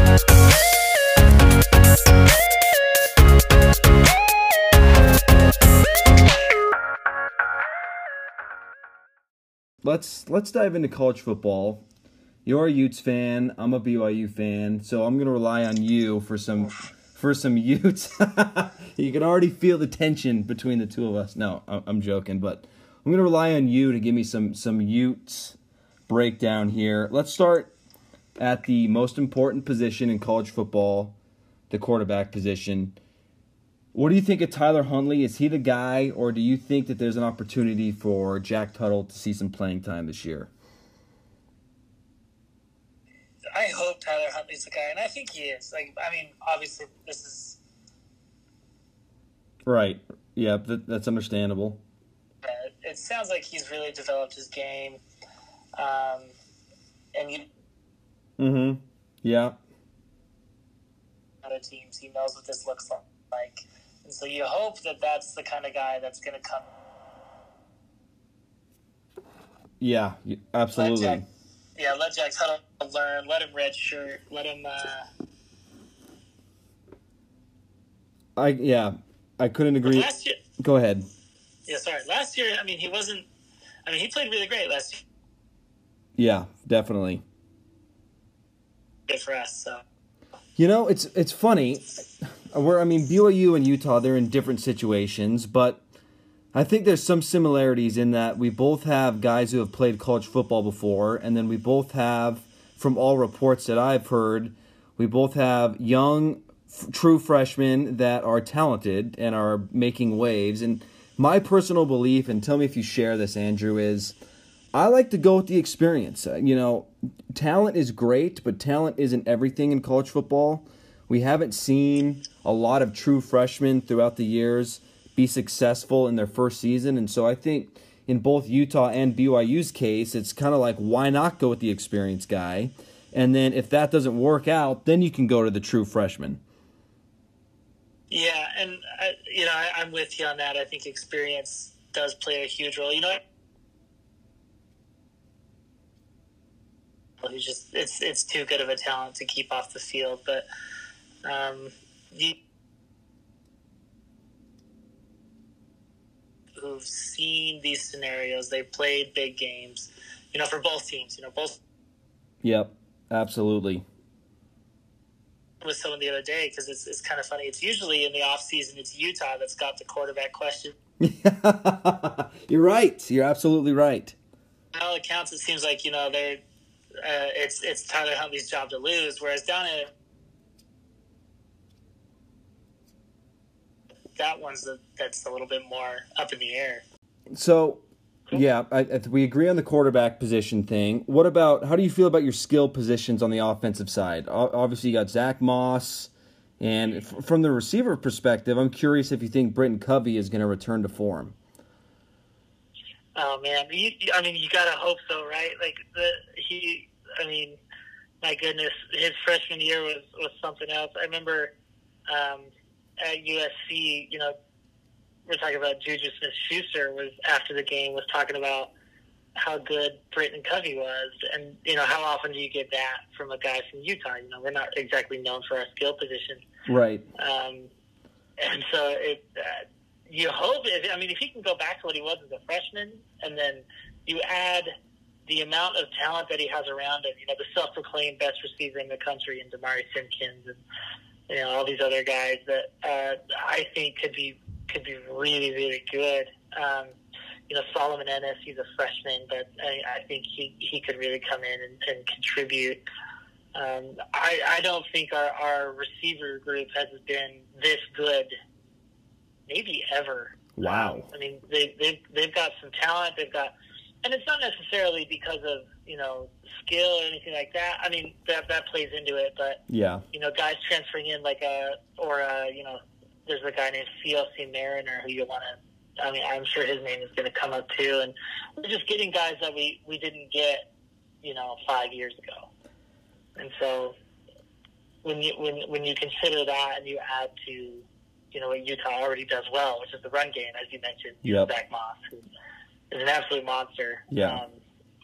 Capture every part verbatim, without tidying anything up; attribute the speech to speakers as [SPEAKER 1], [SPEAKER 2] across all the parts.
[SPEAKER 1] Let's let's dive into college football. You're a Utes fan. I'm a B Y U fan, so I'm gonna rely on you for some for some Utes. You can already feel the tension between the two of us. No, I'm joking, but I'm gonna rely on you to give me some some Utes breakdown here. Let's start at the most important position in college football, the quarterback position. What do you think of Tyler Huntley? Is he the guy, or do you think that there's an opportunity for Jack Tuttle to see some playing time this year?
[SPEAKER 2] I hope Tyler Huntley's the guy, and I think he is. Like, I mean, obviously, this is
[SPEAKER 1] right. Yeah, that, that's understandable.
[SPEAKER 2] Uh, it sounds like he's really developed his game, um, and you.
[SPEAKER 1] Mm-hmm. Yeah.
[SPEAKER 2] Other teams, he knows what this looks like. And so you hope that that's the kind of guy that's going to come.
[SPEAKER 1] Yeah, absolutely.
[SPEAKER 2] Let Jack, yeah, let Jack Tuttle learn. Let him redshirt. Let him. Uh...
[SPEAKER 1] I yeah, I couldn't agree.
[SPEAKER 2] Last year,
[SPEAKER 1] Go ahead.
[SPEAKER 2] Yeah, sorry. Last year, I mean, he wasn't. I mean, he played really great last year.
[SPEAKER 1] Yeah, definitely.
[SPEAKER 2] Good for us. So.
[SPEAKER 1] You know, it's it's funny. Where I mean, B Y U and Utah, they're in different situations, but I think there's some similarities in that we both have guys who have played college football before, and then we both have, from all reports that I've heard, we both have young, f- true freshmen that are talented and are making waves. And my personal belief, and tell me if you share this, Andrew, is I like to go with the experience. You know, talent is great, but talent isn't everything in college football. We haven't seen a lot of true freshmen throughout the years be successful in their first season. And so I think in both Utah and B Y U's case, it's kind of like, why not go with the experienced guy? And then if that doesn't work out, then you can go to the true freshman.
[SPEAKER 2] Yeah, and, I, you know, I, I'm with you on that. I think experience does play a huge role. You know, he's just, it's, it's too good of a talent to keep off the field. But, um, you, who've seen these scenarios, they played big games, you know, for both teams, you know, both.
[SPEAKER 1] Yep, absolutely.
[SPEAKER 2] With someone the other day, because it's, it's kind of funny. It's usually in the off season, it's Utah that's got the quarterback question.
[SPEAKER 1] You're right. You're absolutely right.
[SPEAKER 2] By all accounts, it seems like, you know, they're, uh, it's, it's Tyler Huntley's job to lose, whereas down in that one's the, that's a little bit more up in the air.
[SPEAKER 1] So, yeah, I, I, we agree on the quarterback position thing. What about, how do you feel about your skill positions on the offensive side? O- obviously, you got Zach Moss, and f- from the receiver perspective, I'm curious if you think Britton Covey is going to return to form.
[SPEAKER 2] Oh, man. You, I mean, you got to hope so, right? Like, the he, I mean, my goodness, his freshman year was, was something else. I remember um, at U S C, you know, we're talking about Juju Smith-Schuster was after the game was talking about how good Britton Covey was, and you know how often do you get that from a guy from Utah? You know, we're not exactly known for our skill position,
[SPEAKER 1] right?
[SPEAKER 2] Um, and so it, uh, you hope. If, I mean, if he can go back to what he was as a freshman, and then you add the amount of talent that he has around him, you know, the self-proclaimed best receiver in the country, and Damari Simpkins, and you know all these other guys that uh, I think could be. could be really, really good. Um, you know, Solomon Ennis, he's a freshman, but I, I think he, he could really come in and, and contribute. Um, I, I don't think our, our receiver group has been this good, maybe ever.
[SPEAKER 1] Wow.
[SPEAKER 2] Um, I mean, they, they've, they've got some talent. They've got, and it's not necessarily because of, you know, skill or anything like that. I mean, that, that plays into it, but,
[SPEAKER 1] yeah, you
[SPEAKER 2] know, guys transferring in like a, or a, you know, there's a guy named C L C Mariner who you want to, I mean, I'm sure his name is going to come up too. And we're just getting guys that we, we didn't get, you know, five years ago. And so when you, when, when you consider that and you add to, you know, what Utah already does well, which is the run game, as you mentioned,
[SPEAKER 1] yep.
[SPEAKER 2] Zach Moss, who is an absolute monster.
[SPEAKER 1] Yeah.
[SPEAKER 2] Um,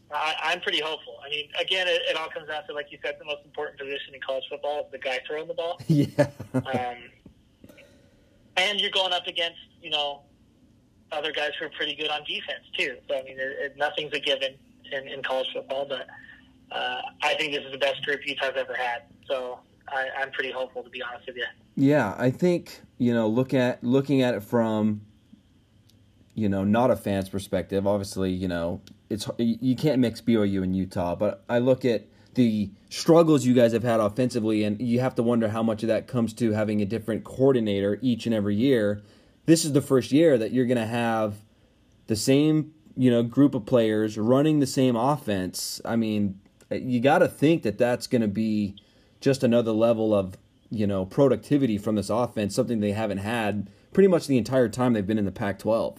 [SPEAKER 2] I, I'm pretty hopeful. I mean, again, it, it all comes down to, like you said, the most important position in college football is the guy throwing the ball.
[SPEAKER 1] Yeah.
[SPEAKER 2] um, and you're going up against, you know, other guys who are pretty good on defense, too. So, I mean, it, it, nothing's a given in, in college football, but uh, I think this is the best group Utah's ever had. So I, I'm pretty hopeful, to be honest with you.
[SPEAKER 1] Yeah, I think, you know, look at looking at it from, you know, not a fan's perspective. Obviously, you know, it's you can't mix B Y U and Utah, but I look at the struggles you guys have had offensively, and you have to wonder how much of that comes to having a different coordinator each and every year. This is the first year that you're going to have the same, you know, group of players running the same offense. I mean, you got to think that that's going to be just another level of, you know, productivity from this offense, something they haven't had pretty much the entire time they've been in the Pac twelve.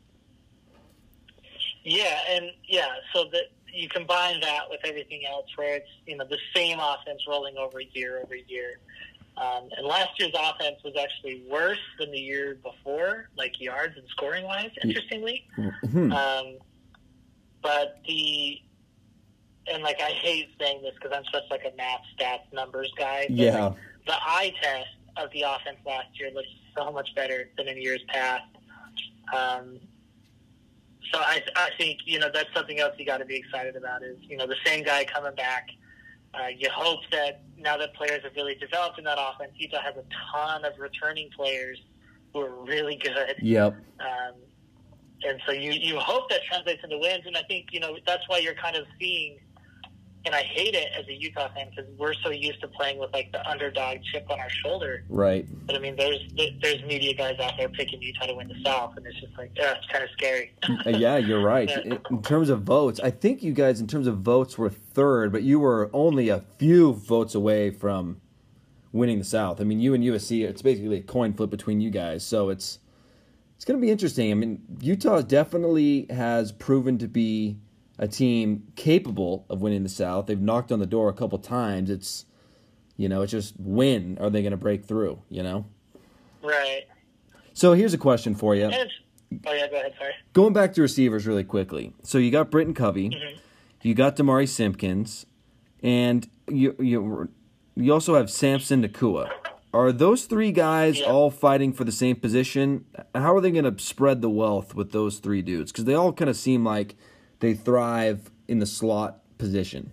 [SPEAKER 2] Yeah, and yeah, so that you combine that with everything else, where it's, you know, the same offense rolling over year over year. Um, and last year's offense was actually worse than the year before, like yards and scoring wise, interestingly.
[SPEAKER 1] Mm-hmm.
[SPEAKER 2] Um, but the and like I hate saying this because I'm such like a math stats numbers guy. But
[SPEAKER 1] Yeah.
[SPEAKER 2] like, the eye test of the offense last year looked so much better than in years past. Um, so I, I think, you know, that's something else you got to be excited about is, you know, the same guy coming back. Uh, you hope that now that players have really developed in that offense, Utah has a ton of returning players who are really good.
[SPEAKER 1] Yep.
[SPEAKER 2] Um, and so you, you hope that translates into wins. And I think, you know, that's why you're kind of seeing, and I hate it as a Utah fan because we're so used to playing with like the underdog chip on our shoulder.
[SPEAKER 1] Right.
[SPEAKER 2] But I mean, there's there's media guys out there picking Utah to win the South, and it's just like, yeah, it's kind of scary.
[SPEAKER 1] Yeah, you're right.
[SPEAKER 2] Yeah.
[SPEAKER 1] In terms of votes, I think you guys, in terms of votes, were third, but you were only a few votes away from winning the South. I mean, you and U S C, it's basically a coin flip between you guys, so it's it's going to be interesting. I mean, Utah definitely has proven to be a team capable of winning the South. They've knocked on the door a couple times. It's, you know, it's just when are they going to break through, you know?
[SPEAKER 2] Right.
[SPEAKER 1] So here's a question for you.
[SPEAKER 2] And it's, oh, yeah, go ahead, sorry.
[SPEAKER 1] Going back to receivers really quickly. So you got Britton Covey,
[SPEAKER 2] Mm-hmm.
[SPEAKER 1] you got Damari Simpkins, and you you you also have Samson Nakua. Are those three guys
[SPEAKER 2] Yeah.
[SPEAKER 1] all fighting for the same position? How are they going to spread the wealth with those three dudes? Because they all kind of seem like they thrive in the slot position.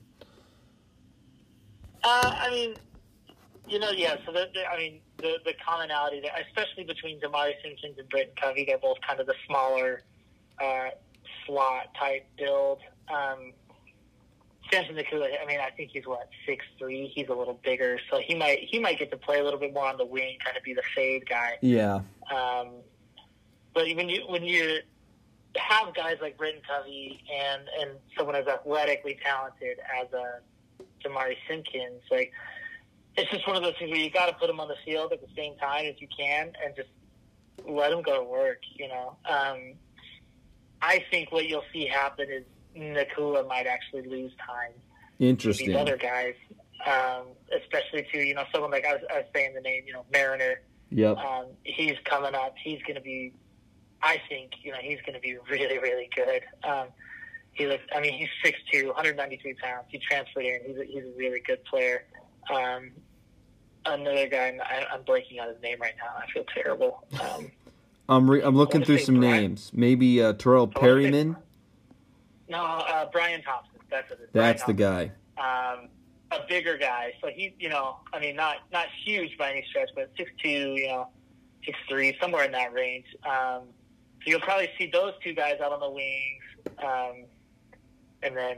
[SPEAKER 2] Uh, I mean, you know, yeah, so the, the, I mean, the, the commonality, there, especially between Damari Simpkins and Britton Covey, they're both kind of the smaller uh, slot-type build. Um, Samson Nakua, I mean, I think he's, what, six three. He's a little bigger, so he might he might get to play a little bit more on the wing, kind of be the fade guy.
[SPEAKER 1] Yeah.
[SPEAKER 2] Um, but when you when you have guys like Britton Covey and, and someone as athletically talented as a Damari Simpkins, like, it's just one of those things where you got to put them on the field at the same time as you can and just let them go to work, you know. Um, I think what you'll see happen is Nakua might actually lose time
[SPEAKER 1] Interesting.
[SPEAKER 2] to these other guys, um, especially to, you know, someone like I was, I was saying the name, you know, Mariner.
[SPEAKER 1] Yep.
[SPEAKER 2] Um, he's coming up. He's going to be, I think, you know, he's going to be really, really good. Um, he looks, I mean, he's six two, one hundred ninety-three pounds. He transferred in. He's a, he's a really good player. Um, another guy, I, I'm blanking on his name right now. I feel terrible. Um,
[SPEAKER 1] I'm re- I'm looking
[SPEAKER 2] wanna
[SPEAKER 1] through
[SPEAKER 2] say
[SPEAKER 1] some
[SPEAKER 2] Brian-
[SPEAKER 1] names. Maybe uh, Terrell
[SPEAKER 2] I wanna say-
[SPEAKER 1] Perryman.
[SPEAKER 2] no, uh, Brian Thompson. That's it.
[SPEAKER 1] That's the
[SPEAKER 2] Brian
[SPEAKER 1] guy.
[SPEAKER 2] Thompson. Um, a bigger guy. So he, you know, I mean, not not huge by any stretch, but six two, you know, six three, somewhere in that range. Um, so you'll probably see those two guys out on the wings, um, and then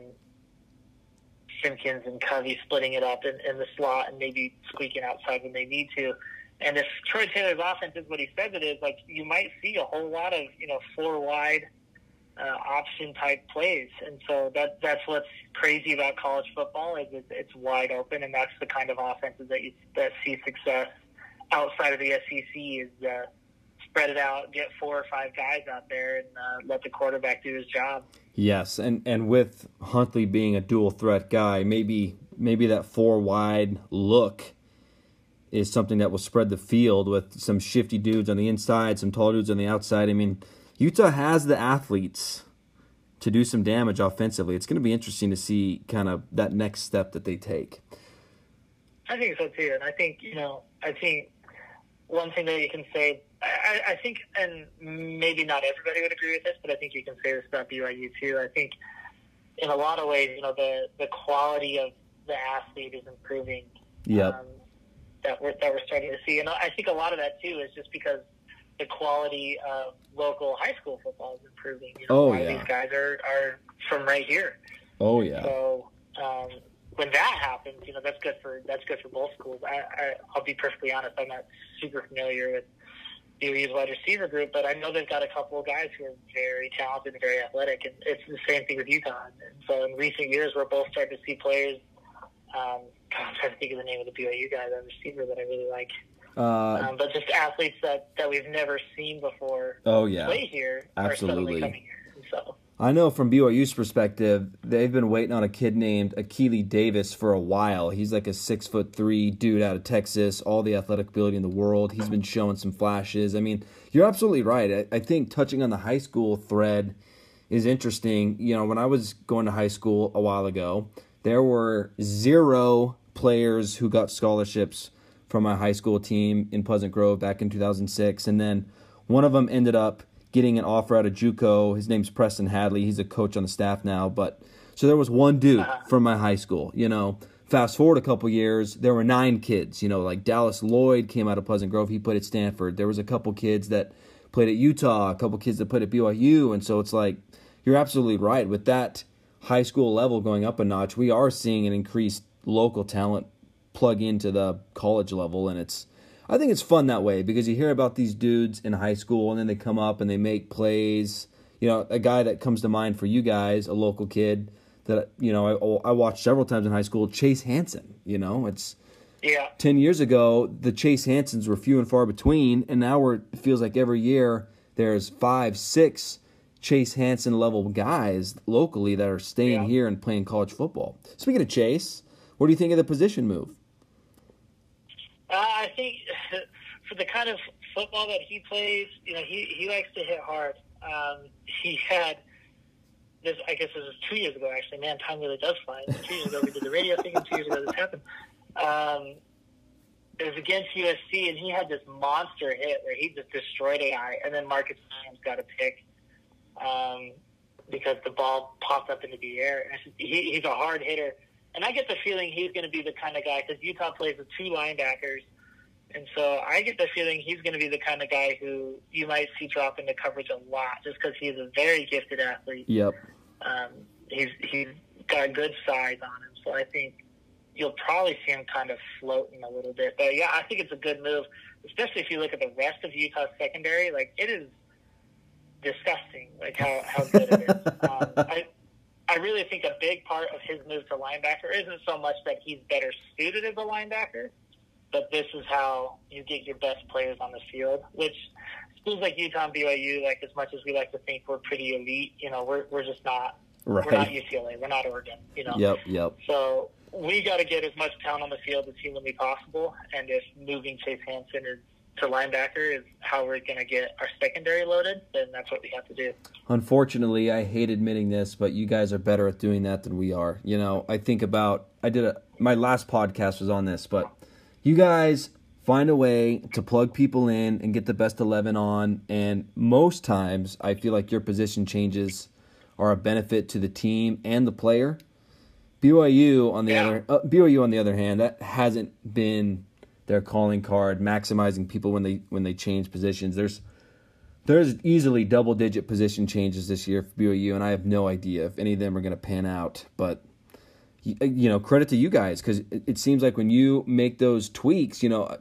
[SPEAKER 2] Simpkins and Covey splitting it up in, in the slot and maybe squeaking outside when they need to. And if Troy Taylor's offense is what he says it is, like, you might see a whole lot of, you know, four wide uh, option type plays. And so that that's what's crazy about college football is it's, it's wide open, and that's the kind of offenses that you that see success outside of the S E C is uh, spread it out, get four or five guys out there, and uh, let the quarterback do his job.
[SPEAKER 1] Yes, and, and with Huntley being a dual threat guy, maybe maybe that four wide look is something that will spread the field with some shifty dudes on the inside, some tall dudes on the outside. I mean, Utah has the athletes to do some damage offensively. It's going to be interesting to see kind of that next step that they take.
[SPEAKER 2] I think so too, and I think you know, I think one thing that you can say, I, I think, and maybe not everybody would agree with this, but I think you can say this about B Y U too. I think in a lot of ways, you know, the the quality of the athlete is improving.
[SPEAKER 1] Yep.
[SPEAKER 2] Um, that we're that we're starting to see, and I think a lot of that too is just because the quality of local high school football is improving. You know,
[SPEAKER 1] oh
[SPEAKER 2] a lot
[SPEAKER 1] yeah.
[SPEAKER 2] of these guys are, are from right here.
[SPEAKER 1] Oh yeah.
[SPEAKER 2] So um, when that happens, you know, that's good for that's good for both schools. I, I I'll be perfectly honest, I'm not super familiar with B Y U's wide receiver group, but I know they've got a couple of guys who are very talented and very athletic, and it's the same thing with Utah. And so in recent years, we're both starting to see players. Um, God, I'm trying to think of the name of the B Y U guy, the receiver that I really like.
[SPEAKER 1] Uh,
[SPEAKER 2] um, but just athletes that, that we've never seen before
[SPEAKER 1] oh, yeah.
[SPEAKER 2] play here
[SPEAKER 1] Absolutely.
[SPEAKER 2] are suddenly coming here. And so
[SPEAKER 1] I know from B Y U's perspective, they've been waiting on a kid named Akili Davis for a while. He's like a six foot three dude out of Texas, all the athletic ability in the world. He's been showing some flashes. I mean, you're absolutely right. I, I think touching on the high school thread is interesting. You know, when I was going to high school a while ago, there were zero players who got scholarships from my high school team in Pleasant Grove back in two thousand six. And then one of them ended up getting an offer out of JUCO. His name's Preston Hadley. He's a coach on the staff now. But so there was one dude from my high school. You know, fast forward a couple years, there were nine kids. You know, like Dallas Lloyd came out of Pleasant Grove. He played at Stanford. There was a couple kids that played at Utah, a couple kids that played at B Y U. And so it's like, you're absolutely right. With that high school level going up a notch, we are seeing an increased local talent plug into the college level, and it's I think it's fun that way because you hear about these dudes in high school and then they come up and they make plays. You know, a guy that comes to mind for you guys, a local kid that you know I, I watched several times in high school, Chase Hansen. You know, it's
[SPEAKER 2] yeah.
[SPEAKER 1] Ten years ago, the Chase Hansens were few and far between, and now we're it feels like every year there's five, six Chase Hansen level guys locally that are staying
[SPEAKER 2] yeah.
[SPEAKER 1] here and playing college football. Speaking of Chase, what do you think of the position move?
[SPEAKER 2] Uh, I think for the kind of football that he plays, you know, he, he likes to hit hard. Um, he had this, I guess this was two years ago, actually. Man, time really does fly. Two years ago we did the radio thing, and two years ago this happened. Um, it was against U S C, and he had this monster hit where he just destroyed a guy, and then Marcus Williams got a pick um, because the ball popped up into the air. And he, he's a hard hitter. And I get the feeling he's going to be the kind of guy, because Utah plays with two linebackers, and so I get the feeling he's going to be the kind of guy who you might see drop into coverage a lot, just because he's a very gifted athlete.
[SPEAKER 1] Yep.
[SPEAKER 2] Um, he's he's got good size on him, so I think you'll probably see him kind of floating a little bit. But yeah, I think it's a good move, especially if you look at the rest of Utah's secondary. Like, it is disgusting, like how, how good it is. um, I, I really think a big part of his move to linebacker isn't so much that he's better suited as a linebacker, but this is how you get your best players on the field, which schools like Utah and B Y U, like as much as we like to think we're pretty elite, you know, we're we're just not.
[SPEAKER 1] Right.
[SPEAKER 2] We're not U C L A. We're not Oregon, you know.
[SPEAKER 1] Yep, yep.
[SPEAKER 2] So we got to get as much talent on the field as humanly possible, and if moving Chase Hansen is to linebacker is how we're going to get our secondary loaded, then that's what we have to do.
[SPEAKER 1] Unfortunately, I hate admitting this, but you guys are better at doing that than we are. You know, I think about, I did a, my last podcast was on this, but you guys find a way to plug people in and get the best eleven on, and most times I feel like your position changes are a benefit to the team and the player. B Y U on the
[SPEAKER 2] yeah.
[SPEAKER 1] other uh, B Y U on the other hand, that hasn't been their calling card, maximizing people when they when they change positions. There's there's easily double digit position changes this year for B Y U, and I have no idea if any of them are going to pan out. But you know, credit to you guys, because it, it seems like when you make those tweaks, you know,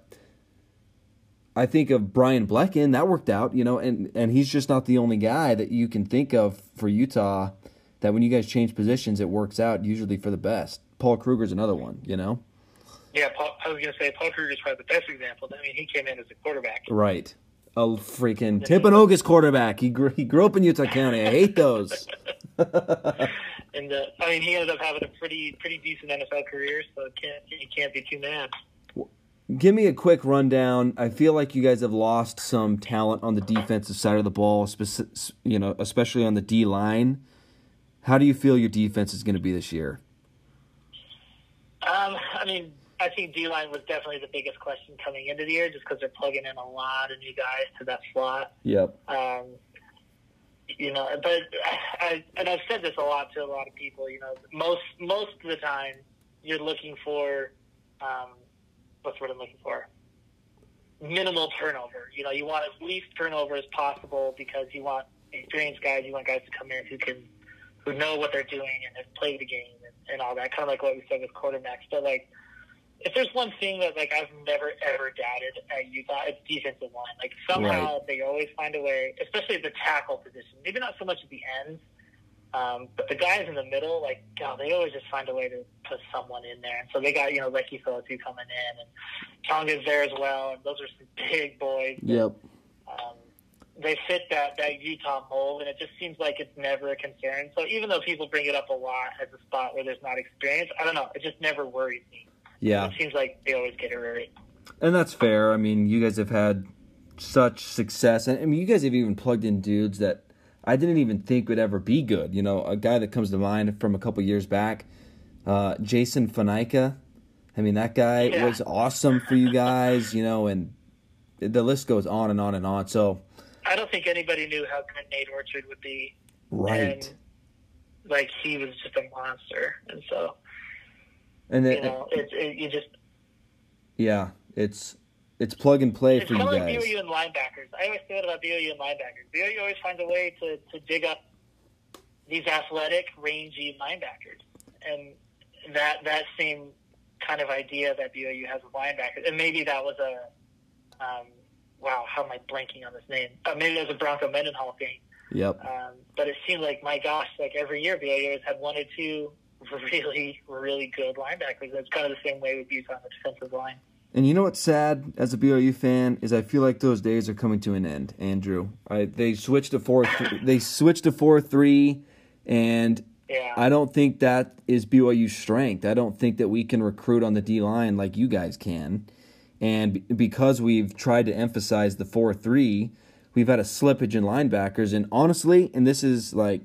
[SPEAKER 1] I think of Brian Blecken, that worked out, you know, and and he's just not the only guy that you can think of for Utah that when you guys change positions, it works out usually for the best. Paul Kruger's another one, you know.
[SPEAKER 2] Yeah, Paul, I was going to say Paul Kruger's probably the best example. I mean, he came in as a quarterback.
[SPEAKER 1] Right. A freaking Timpanogos quarterback. He grew, he grew up in Utah County. I hate those.
[SPEAKER 2] and uh, I mean, he ended up having a pretty pretty decent N F L career, so it can't, you can't be too mad.
[SPEAKER 1] Give me a quick rundown. I feel like you guys have lost some talent on the defensive side of the ball, speci- you know, especially on the D line. How do you feel your defense is going to be this year?
[SPEAKER 2] Um, I mean, I think D-line was definitely the biggest question coming into the year just because they're plugging in a lot of new guys to that slot.
[SPEAKER 1] Yep.
[SPEAKER 2] Um, you know, but I, and I've said this a lot to a lot of people, you know, most, most of the time you're looking for, um, what's what I'm looking for? Minimal turnover. You know, you want as least turnover as possible because you want experienced guys, you want guys to come in who can, who know what they're doing and have played the game and, and all that, kind of like what we said with quarterbacks. But, like, if there's one thing that, like, I've never, ever doubted at Utah, it's defensive line. Like, somehow
[SPEAKER 1] Right.
[SPEAKER 2] they always find a way, especially at the tackle position. Maybe not so much at the ends, um, but the guys in the middle, like, God, they always just find a way to put someone in there. And so they got, you know, Lecky Phillippi coming in, and Tonga's there as well, and those are some big boys.
[SPEAKER 1] Yep.
[SPEAKER 2] Um, they fit that, that Utah mold, and it just seems like it's never a concern. So even though people bring it up a lot as a spot where there's not experience, I don't know, it just never worries me.
[SPEAKER 1] Yeah.
[SPEAKER 2] It seems like they always get it right.
[SPEAKER 1] And that's fair. I mean, you guys have had such success. And I mean, you guys have even plugged in dudes that I didn't even think would ever be good. You know, a guy that comes to mind from a couple years back, uh, Jason Faneca. I mean, that guy
[SPEAKER 2] Yeah.
[SPEAKER 1] was awesome for you guys, you know, and the list goes on and on and on. So,
[SPEAKER 2] I don't think anybody knew how good Nate Orchard would be.
[SPEAKER 1] right.
[SPEAKER 2] And, like, he was just a monster. And so,
[SPEAKER 1] And then,
[SPEAKER 2] you know, it's it, you just...
[SPEAKER 1] yeah, it's it's plug and play
[SPEAKER 2] It's
[SPEAKER 1] for you
[SPEAKER 2] kind of like
[SPEAKER 1] guys.
[SPEAKER 2] B O U and linebackers. I always say that about B O U and linebackers. B O U always finds a way to, to dig up these athletic, rangy linebackers. And that that same kind of idea that B O U has with linebackers, and maybe that was a, um, wow, how am I blanking on this name? Uh, maybe that was a Bronco Mendenhall thing.
[SPEAKER 1] Yep.
[SPEAKER 2] Um, but it seemed like, my gosh, like every year B O U has had one or two really, really good linebackers. It's kind of the same way with Utah on the defensive line.
[SPEAKER 1] And you know what's sad as a B O U fan is I feel like those days are coming to an end, Andrew. I, they switched to four. they switched to four three, and
[SPEAKER 2] Yeah.
[SPEAKER 1] I don't think that is B Y U's strength. I don't think that we can recruit on the D line like you guys can, and b- because we've tried to emphasize the four three, we've had a slippage in linebackers. And honestly, and this is like,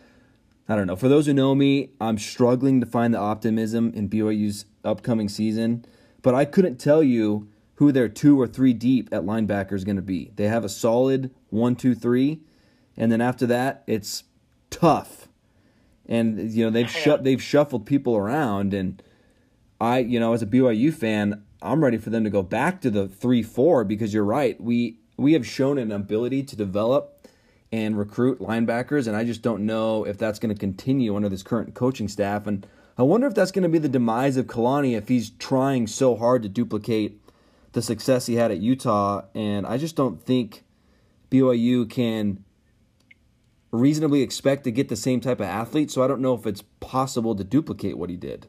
[SPEAKER 1] I don't know. For those who know me, I'm struggling to find the optimism in B Y U's upcoming season. But I couldn't tell you who their two or three deep at linebacker is going to be. They have a solid one, two, three, and then after that, it's tough. And you know they've shu- they've shuffled people around, and I, you know, as a B Y U fan, I'm ready for them to go back to the three, four because you're right. We we have shown an ability to develop and recruit linebackers, and I just don't know if that's going to continue under this current coaching staff. And I wonder if that's going to be the demise of Kalani if he's trying so hard to duplicate the success he had at Utah. And I just don't think B Y U can reasonably expect to get the same type of athlete. So I don't know if it's possible to duplicate what he did.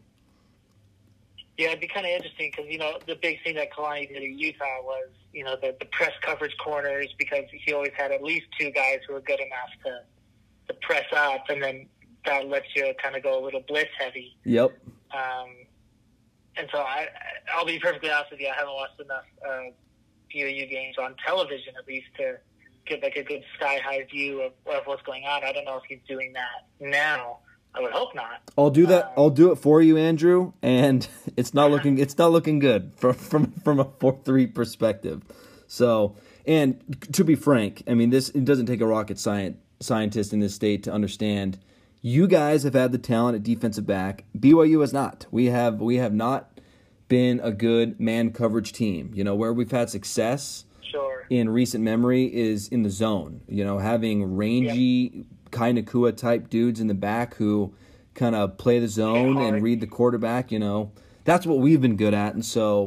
[SPEAKER 2] Yeah, it'd be kind of interesting because, you know, the big thing that Kalani did at Utah was, you know, the, the press coverage corners, because he always had at least two guys who were good enough to, to press up, and then that lets you kind of go a little blitz heavy.
[SPEAKER 1] Yep.
[SPEAKER 2] Um, and so I, I'll be perfectly honest with you, I haven't watched enough uh, B O U games on television, at least, to get like a good sky-high view of, of what's going on. I don't know if he's doing that now. I would hope not.
[SPEAKER 1] I'll do that.
[SPEAKER 2] Um,
[SPEAKER 1] I'll do it for you, Andrew. And it's not looking. It's not looking good from from from a four three perspective. So, and to be frank, I mean, this it doesn't take a rocket science scientist in this state to understand. You guys have had the talent at defensive back. B Y U has not. We have we have not been a good man coverage team. You know, where we've had success
[SPEAKER 2] Sure.
[SPEAKER 1] in recent memory is in the zone. You know, having rangy, yep. Kai Nakua type dudes in the back who kind of play the zone and read the quarterback. You know, that's what we've been good at. And so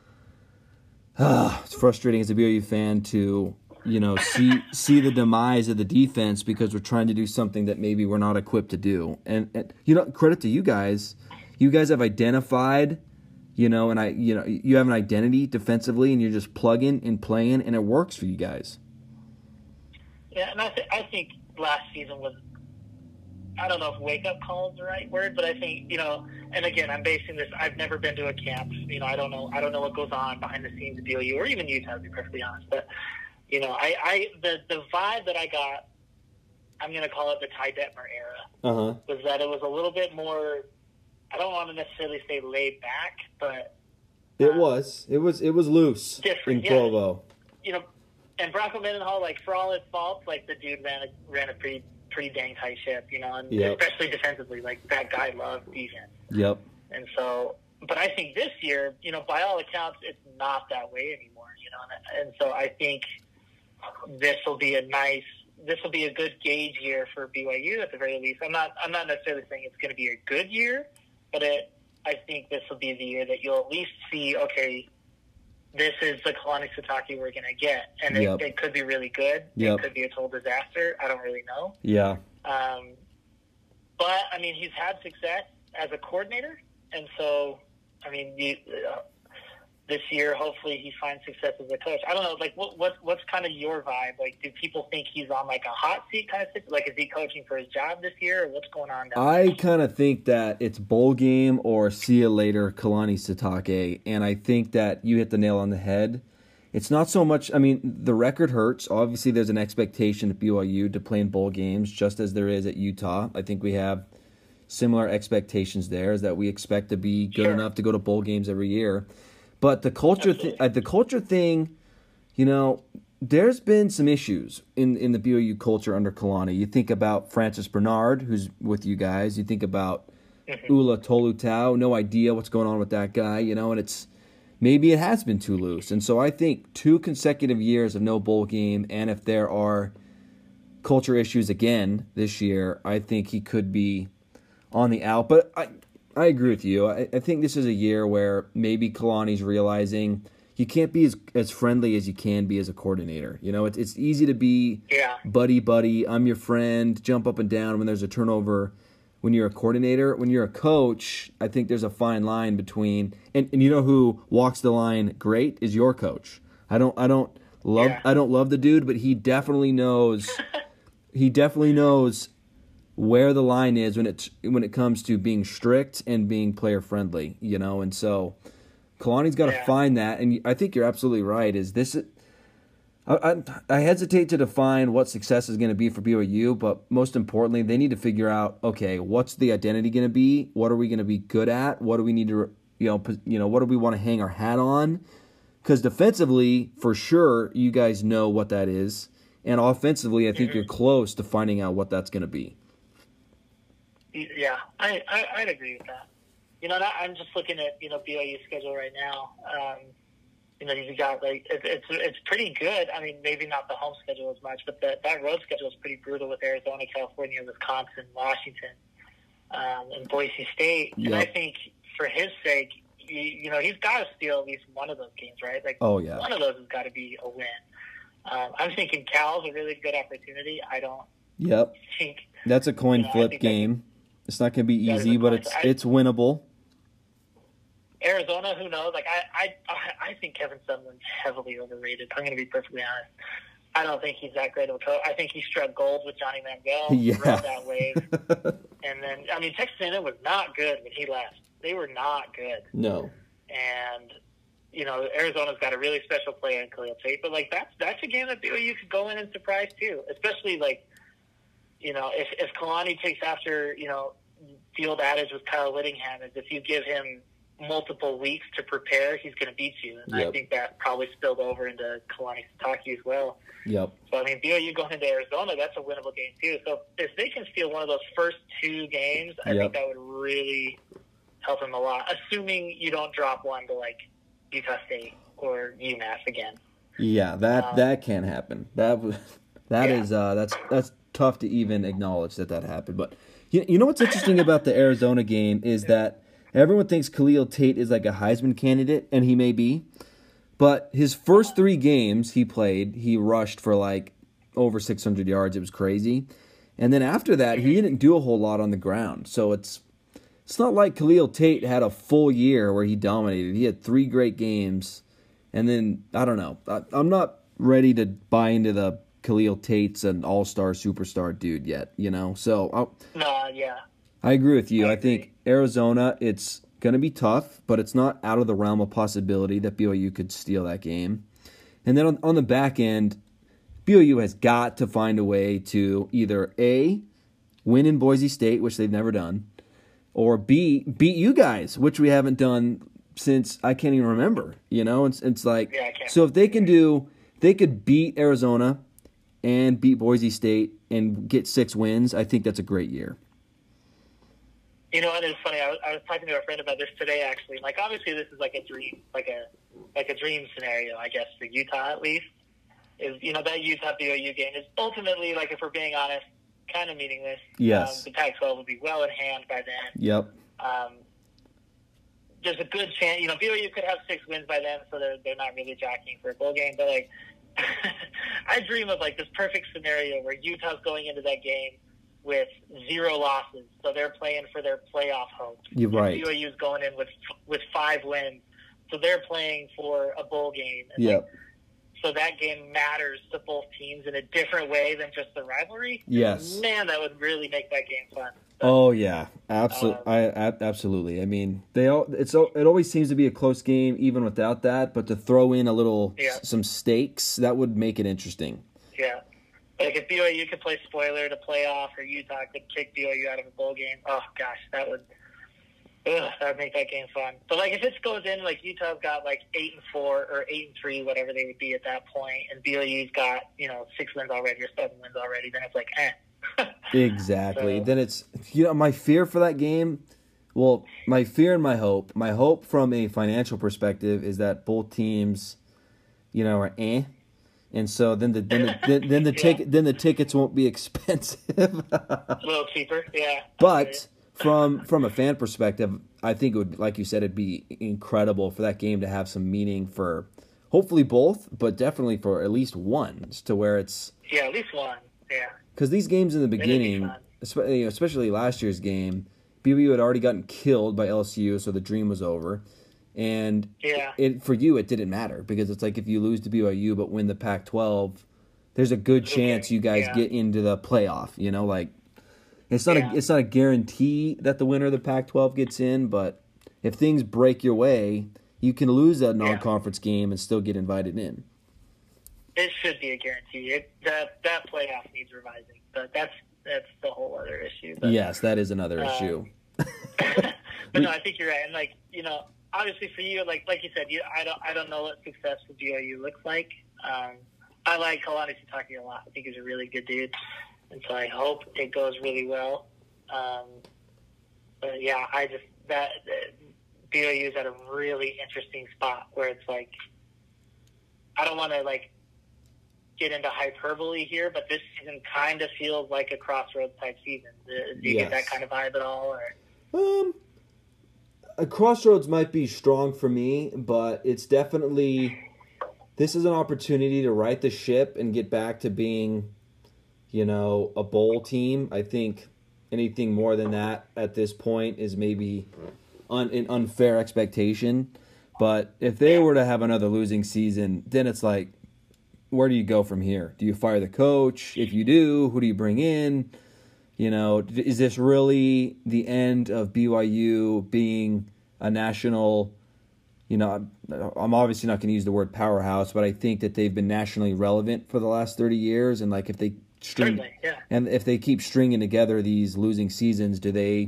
[SPEAKER 1] uh, it's frustrating as a B Y U fan to, you know, see see the demise of the defense because we're trying to do something that maybe we're not equipped to do. And, and you know, credit to you guys. You guys have identified, you know, and I, you know, you have an identity defensively, and you're just plugging and playing, and it works for you guys.
[SPEAKER 2] Yeah, and I, th- I think last season was, I don't know if wake-up call is the right word, but I think, you know, and again, I'm basing this, I've never been to a camp, you know, I don't know, I don't know what goes on behind the scenes at B O U or even Utah, to be perfectly honest, but, you know, I, I the, the vibe that I got I'm going to call it the Ty Detmer era,
[SPEAKER 1] Uh-huh.
[SPEAKER 2] was that it was a little bit more, I don't want to necessarily say laid back, but
[SPEAKER 1] It
[SPEAKER 2] um,
[SPEAKER 1] was. It was it was loose
[SPEAKER 2] different,
[SPEAKER 1] in
[SPEAKER 2] yeah.
[SPEAKER 1] Provo.
[SPEAKER 2] You know, and Bronco Mendenhall, like, for all his faults, like, the dude ran a, ran a pretty pretty dang tight ship, you know, and
[SPEAKER 1] Yep.
[SPEAKER 2] especially defensively. Like, that guy loved defense.
[SPEAKER 1] Yep.
[SPEAKER 2] And so, but I think this year, you know, by all accounts, it's not that way anymore, you know, and, and so I think this will be a nice, this will be a good gauge year for B Y U at the very least. I'm not, I'm not necessarily saying it's going to be a good year, but it, I think this will be the year that you'll at least see, okay, this is the Kalani Sitake we're going to get. And it,
[SPEAKER 1] Yep.
[SPEAKER 2] it could be really good.
[SPEAKER 1] Yep.
[SPEAKER 2] It could be a total disaster. I don't really know.
[SPEAKER 1] Yeah.
[SPEAKER 2] Um, but, I mean, he's had success as a coordinator. And so, I mean, you, uh, this year, hopefully he finds success as a coach. I don't know, like, what, what what's kind of your vibe? Like, do people think he's on, like, a hot seat kind of thing? Like, is he coaching for his job this year, or what's going on down
[SPEAKER 1] I
[SPEAKER 2] there?
[SPEAKER 1] kind of think that it's bowl game or see you later, Kalani Sitake, and I think that you hit the nail on the head. It's not so much, I mean, the record hurts. Obviously, there's an expectation at B Y U to play in bowl games, just as there is at Utah. I think we have similar expectations there, is that we expect to be good
[SPEAKER 2] Sure.
[SPEAKER 1] enough to go to bowl games every year. But the culture, th- uh, the culture thing, you know, there's been some issues in, in the B Y U culture under Kalani. You think about Francis Bernard, who's with you guys. You think about
[SPEAKER 2] Mm-hmm.
[SPEAKER 1] Ula Tolutau. No idea what's going on with that guy, you know, and it's maybe it has been too loose. And so I think two consecutive years of no bowl game, and if there are culture issues again this year, I think he could be on the out. But I I agree with you. I, I think this is a year where maybe Kalani's realizing you can't be as, as friendly as you can be as a coordinator. You know, it's it's easy to be
[SPEAKER 2] Yeah.
[SPEAKER 1] buddy buddy. I'm your friend. Jump up and down when there's a turnover. When you're a coordinator, when you're a coach, I think there's a fine line between. And, and you know who walks the line great is your coach. I don't I don't love
[SPEAKER 2] Yeah.
[SPEAKER 1] I don't love the dude, but he definitely knows. he definitely knows where the line is when it when it comes to being strict and being player friendly, you know, and so Kalani's got to
[SPEAKER 2] Yeah.
[SPEAKER 1] find that, and I think you're absolutely right. Is this? I, I, I hesitate to define what success is going to be for B Y U, but most importantly, they need to figure out, okay, what's the identity going to be? What are we going to be good at? What do we need to, you know, pos- you know, what do we want to hang our hat on? Because defensively, for sure, you guys know what that is, and offensively, I think
[SPEAKER 2] Mhm.
[SPEAKER 1] you're close to finding out what that's going to be.
[SPEAKER 2] Yeah, I, I, I'd agree with that. You know, that, I'm just looking at, you know, B Y U's schedule right now. Um, you know, you got, like, it, it's it's pretty good. I mean, maybe not the home schedule as much, but the, that road schedule is pretty brutal with Arizona, California, Wisconsin, Washington, um, and Boise State. And I
[SPEAKER 1] Yep.
[SPEAKER 2] think for his sake, you, you know, he's got to steal at least one of those games, right? Like,
[SPEAKER 1] Oh, yeah.
[SPEAKER 2] one of those has got to be a win. Um, I'm thinking Cal's a really good opportunity. I don't
[SPEAKER 1] Yep,
[SPEAKER 2] think
[SPEAKER 1] that's a coin
[SPEAKER 2] You know, I
[SPEAKER 1] flip
[SPEAKER 2] think that-
[SPEAKER 1] game. It's not going to be
[SPEAKER 2] That is
[SPEAKER 1] easy,
[SPEAKER 2] a
[SPEAKER 1] but
[SPEAKER 2] coin
[SPEAKER 1] it's
[SPEAKER 2] flip. I-
[SPEAKER 1] it's winnable.
[SPEAKER 2] Arizona, who knows? Like, I, I, I think Kevin Sumlin's heavily overrated. I'm going to be perfectly honest. I don't think he's that great of a coach. I think he struck gold with Johnny Manziel,
[SPEAKER 1] Yeah.
[SPEAKER 2] rode that wave. And then, I mean, Texas A and M was not good when he left. They were not good.
[SPEAKER 1] No.
[SPEAKER 2] And, you know, Arizona's got a really special player in Khalil Tate. But, like, that's that's a game that B Y U could go in and surprise, too. Especially, like, you know, if, if Kalani takes after, you know, the old adage with Kyle Whittingham is if you give him multiple weeks to prepare, he's going to beat you. And
[SPEAKER 1] Yep.
[SPEAKER 2] I think that probably spilled over into Kalani Sitake as well.
[SPEAKER 1] Yep.
[SPEAKER 2] So, I mean, B Y U going into Arizona, that's a winnable game, too. So, if they can steal one of those first two games, I
[SPEAKER 1] Yep.
[SPEAKER 2] think that would really help them a lot, assuming you don't drop one to, like, Utah State or UMass again.
[SPEAKER 1] Yeah, that
[SPEAKER 2] Um,
[SPEAKER 1] that can happen. That w- that
[SPEAKER 2] Yeah.
[SPEAKER 1] is uh, that's that's tough to even acknowledge that that happened. But you, you know what's interesting about the Arizona game is that everyone thinks Khalil Tate is like a Heisman candidate, and he may be. But his first three games he played, he rushed for like over six hundred yards. It was crazy. And then after that, he didn't do a whole lot on the ground. So it's it's not like Khalil Tate had a full year where he dominated. He had three great games. And then, I don't know. I, I'm not ready to buy into the Khalil Tate's an all-star, superstar dude yet, you know? So I,
[SPEAKER 2] No, yeah.
[SPEAKER 1] I agree with you.
[SPEAKER 2] I
[SPEAKER 1] I, think Arizona, it's going to be tough, but it's not out of the realm of possibility that B Y U could steal that game. And then on, on the back end, B Y U has got to find a way to either A, win in Boise State, which they've never done, or B, beat you guys, which we haven't done since I can't even remember. You know, it's it's like
[SPEAKER 2] yeah, I can't.
[SPEAKER 1] So if they can do, they could beat Arizona and beat Boise State and get six wins. I think that's a great year.
[SPEAKER 2] You know, and it's funny. I was, I was talking to a friend about this today. Actually, like obviously this is like a dream, like a like a dream scenario, I guess, for Utah at least. Is you know that Utah B Y U game is ultimately, like, if we're being honest, kind of meaningless.
[SPEAKER 1] Yes.
[SPEAKER 2] Um, the Pac twelve will be well in hand by then.
[SPEAKER 1] Yep.
[SPEAKER 2] Um, there's a good chance, you know, B Y U could have six wins by then, so they're they're not really jockeying for a bowl game. But like, I dream of like this perfect scenario where Utah's going into that game with zero losses, so they're playing for their playoff hopes.
[SPEAKER 1] You're right.
[SPEAKER 2] B Y U's going in with with five wins, so they're playing for a bowl game. And
[SPEAKER 1] Yep.
[SPEAKER 2] like, so that game matters to both teams in a different way than just the rivalry.
[SPEAKER 1] Yes.
[SPEAKER 2] Man, that would really make that game fun.
[SPEAKER 1] Oh yeah, absolutely.
[SPEAKER 2] Um,
[SPEAKER 1] I, I absolutely. I mean, they all. It's it always seems to be a close game, even without that. But to throw in a little
[SPEAKER 2] Yeah.
[SPEAKER 1] some stakes, that would make it interesting.
[SPEAKER 2] Yeah. Like if B Y U could play spoiler to playoff, or Utah could kick B Y U out of a bowl game, oh gosh, that would ugh, that would make that game fun. But like if it goes in, like Utah's got like eight and four or eight and three, whatever they would be at that point, and B Y U's got, you know, six wins already or seven wins already, then it's like eh.
[SPEAKER 1] Exactly.
[SPEAKER 2] So-
[SPEAKER 1] Then it's, you know, my fear for that game. Well, my fear and my hope. My hope from a financial perspective is that both teams, you know, are eh. And so then the then the, then, then the
[SPEAKER 2] Yeah.
[SPEAKER 1] ticket then the tickets won't be expensive.
[SPEAKER 2] A little cheaper, yeah.
[SPEAKER 1] But from from a fan perspective, I think it would, like you said, it'd be incredible for that game to have some meaning for hopefully both, but definitely for at least one, to where it's
[SPEAKER 2] Yeah, at least one. Yeah.
[SPEAKER 1] because these games in the
[SPEAKER 2] be
[SPEAKER 1] beginning,
[SPEAKER 2] fun.
[SPEAKER 1] especially, you know, especially last year's game, B Y U had already gotten killed by L S U, so the dream was over. And
[SPEAKER 2] Yeah.
[SPEAKER 1] it for you, it didn't matter because it's like if you lose to B Y U but win the Pac twelve, there's a good chance
[SPEAKER 2] Okay,
[SPEAKER 1] you guys
[SPEAKER 2] yeah.
[SPEAKER 1] get into the playoff. You know, like it's not
[SPEAKER 2] Yeah.
[SPEAKER 1] a it's not a guarantee that the winner of the Pac twelve gets in, but if things break your way, you can lose that non-conference game and still get invited in.
[SPEAKER 2] It should be a guarantee. It, that that playoff needs revising, but that's that's the whole other issue. But,
[SPEAKER 1] Yes, that is another
[SPEAKER 2] Um,
[SPEAKER 1] issue.
[SPEAKER 2] but no, I think you're right. And like you know, obviously for you, like like you said, you I don't I don't know what success for B Y U looks like. Um, I like Kalani Sitake a lot. I think he's a really good dude, and so I hope it goes really well. Um, but yeah, I just that B Y U is at a really interesting spot where it's like I don't want to like get into hyperbole here, but this season kind of feels like a crossroads type season. Do you
[SPEAKER 1] Yes.
[SPEAKER 2] get that kind of vibe at all? Or
[SPEAKER 1] Um, a crossroads might be strong for me, but it's definitely this is an opportunity to right the ship and get back to being, you know, a bowl team. I think anything more than that at this point is maybe un, an unfair expectation. But if they were to have another losing season, then it's like, where do you go from here? Do you fire the coach? If you do, who do you bring in? You know, is this really the end of B Y U being a national, you know, I'm obviously not going to use the word powerhouse, but I think that they've been nationally relevant for the last thirty years. And like if they string,
[SPEAKER 2] Certainly, yeah.
[SPEAKER 1] and if they keep stringing together these losing seasons, do they,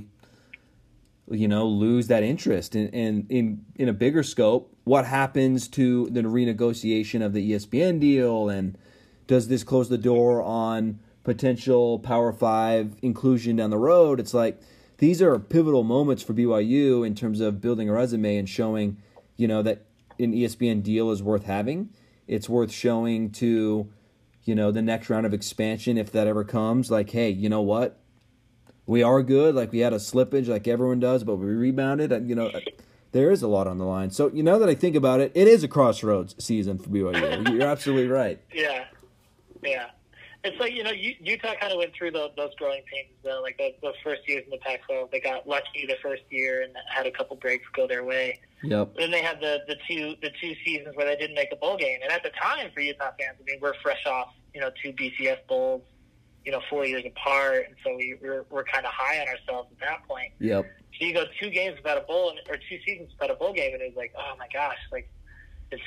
[SPEAKER 1] you know, lose that interest? And in, in, in a bigger scope, what happens to the renegotiation of the E S P N deal? And does this close the door on potential Power Five inclusion down the road? It's like these are pivotal moments for B Y U in terms of building a resume and showing, you know, that an E S P N deal is worth having. It's worth showing to, you know, the next round of expansion if that ever comes. Like, hey, you know what? We are good. Like we had a slippage, like everyone does, but we rebounded. And, you know, there is a lot on the line. So, you know, that I think about it, it is a crossroads season for B Y U. You're absolutely right.
[SPEAKER 2] Yeah, yeah. It's like, you know, U- Utah kind of went through those, those growing pains, though. Like those, those first years in the Pac twelve, they got lucky the first year and had a couple breaks go their way.
[SPEAKER 1] Yep.
[SPEAKER 2] Then they had the, the two the two seasons where they didn't make a bowl game. And at the time for Utah fans, I mean, we're fresh off, you know, two B C S bowls, you know, four years apart. And so we, we're, we're kind of high on ourselves at that point.
[SPEAKER 1] Yep.
[SPEAKER 2] So you go two games without a bowl, and, or two seasons without a bowl game, and it's like, oh my gosh, like it's just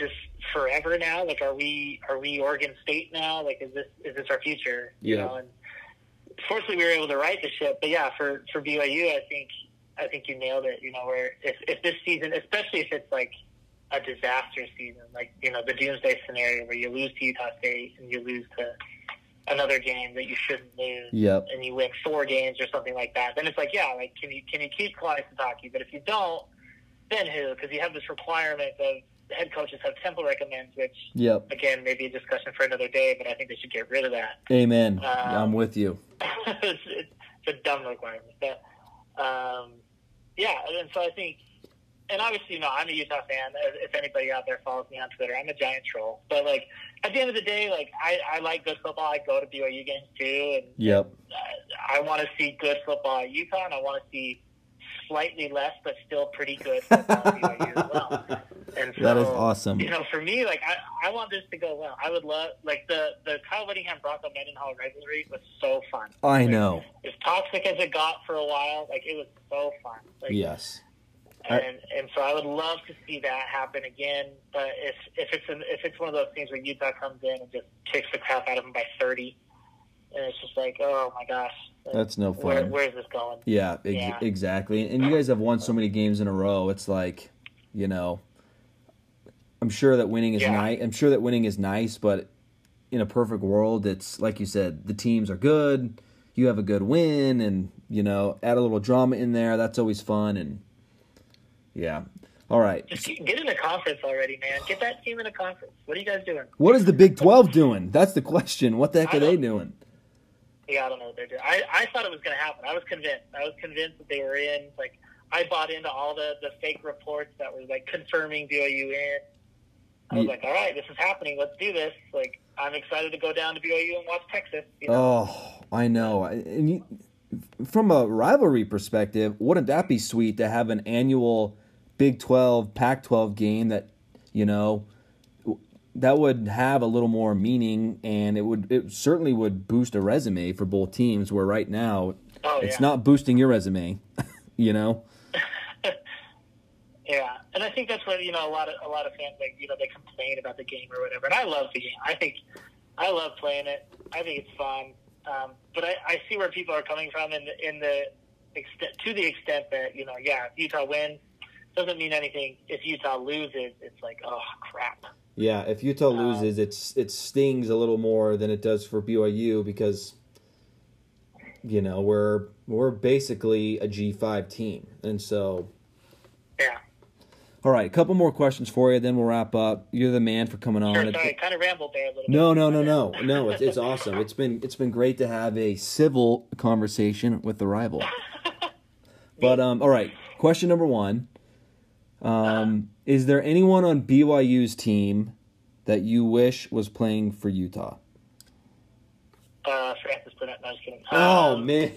[SPEAKER 2] forever now? Like, are we are we Oregon State now? Like, is this is this our future? You
[SPEAKER 1] yeah.
[SPEAKER 2] know, and fortunately we were able to right the ship. But yeah, for for B Y U, I think I think you nailed it. You know, where if if this season, especially if it's like a disaster season, like, you know, the doomsday scenario where you lose to Utah State and you lose to another game that you shouldn't lose,
[SPEAKER 1] yep.
[SPEAKER 2] and you win four games or something like that, then it's like, yeah, like, can you can you keep Kalani Sitake? But if you don't, then who? Because you have this requirement of head coaches have Temple recommends, which,
[SPEAKER 1] yep.
[SPEAKER 2] again, maybe a discussion for another day, but I think they should get rid of that.
[SPEAKER 1] Amen.
[SPEAKER 2] Um,
[SPEAKER 1] I'm with you.
[SPEAKER 2] it's, it's, it's a dumb requirement. But, um, yeah, and so I think, and obviously, you know, I'm a Utah fan. If anybody out there follows me on Twitter, I'm a giant troll. But, like, at the end of the day, like, I, I like good football. I go to B Y U games, too. And
[SPEAKER 1] yep.
[SPEAKER 2] I, I want to see good football at Utah, and I want to see slightly less but still pretty good football at B Y U as well. And so,
[SPEAKER 1] that is awesome.
[SPEAKER 2] You know, for me, like, I, I want this to go well. I would love, like, the, the Kyle Whittingham Bronco Mendenhall rivalry was so fun.
[SPEAKER 1] I
[SPEAKER 2] like,
[SPEAKER 1] know.
[SPEAKER 2] As toxic as it got for a while, like, it was so fun. Like,
[SPEAKER 1] yes.
[SPEAKER 2] And and so I would love to see that happen again. But if if it's an, if it's one of those things where Utah comes in and just kicks the crap out of them by thirty, and it's just like, oh my gosh,
[SPEAKER 1] that's no fun.
[SPEAKER 2] Where, where's this going?
[SPEAKER 1] Yeah, ex-
[SPEAKER 2] yeah,
[SPEAKER 1] exactly. And you guys have won so many games in a row. It's like, you know, I'm sure that winning is
[SPEAKER 2] yeah.
[SPEAKER 1] nice. I'm sure that winning is nice, but in a perfect world, it's like you said, the teams are good. You have a good win, and you know, add a little drama in there. That's always fun. And yeah. All right.
[SPEAKER 2] Just get in a conference already, man. Get that team in a conference. What are you guys doing?
[SPEAKER 1] What is the Big twelve doing? That's the question. What the heck are they doing?
[SPEAKER 2] Yeah, I don't know what they're doing. I, I thought it was going to happen. I was convinced. I was convinced that they were in. Like, I bought into all the, the fake reports that were, like, confirming B Y U in. I was yeah. like, all right, this is happening. Let's do this. Like, I'm excited to go down to B Y U and watch Texas. You know?
[SPEAKER 1] Oh, I know. And you, from a rivalry perspective, wouldn't that be sweet to have an annual Big twelve, Pac twelve game that, you know, that would have a little more meaning, and it would it certainly would boost a resume for both teams, where right now
[SPEAKER 2] oh,
[SPEAKER 1] it's
[SPEAKER 2] yeah.
[SPEAKER 1] not boosting your resume, you know?
[SPEAKER 2] Yeah, and I think that's what, you know, a lot of a lot of fans, like, you know, they complain about the game or whatever, and I love the game. I think I love playing it. I think it's fun. Um, but I, I see where people are coming from in the, in the extent, to the extent that, you know, yeah, if Utah wins, doesn't mean anything. If Utah loses, it's like, oh, crap.
[SPEAKER 1] Yeah, if Utah loses, um, it's it stings a little more than it does for B Y U because, you know, we're we're basically a G five team. And so...
[SPEAKER 2] Yeah.
[SPEAKER 1] All right, a couple more questions for you, then we'll wrap up. You're the man for coming on.
[SPEAKER 2] Sure, sorry, kind of rambled there a little bit.
[SPEAKER 1] No, no, no, no. No, it's, it's awesome. It's been it's been great to have a civil conversation with the rival. But, um, all right, question number one. Um, uh, is there anyone on B Y U's team that you wish was playing for Utah?
[SPEAKER 2] Uh, Francis Burnett. No, I was kidding.
[SPEAKER 1] Oh,
[SPEAKER 2] um,
[SPEAKER 1] man.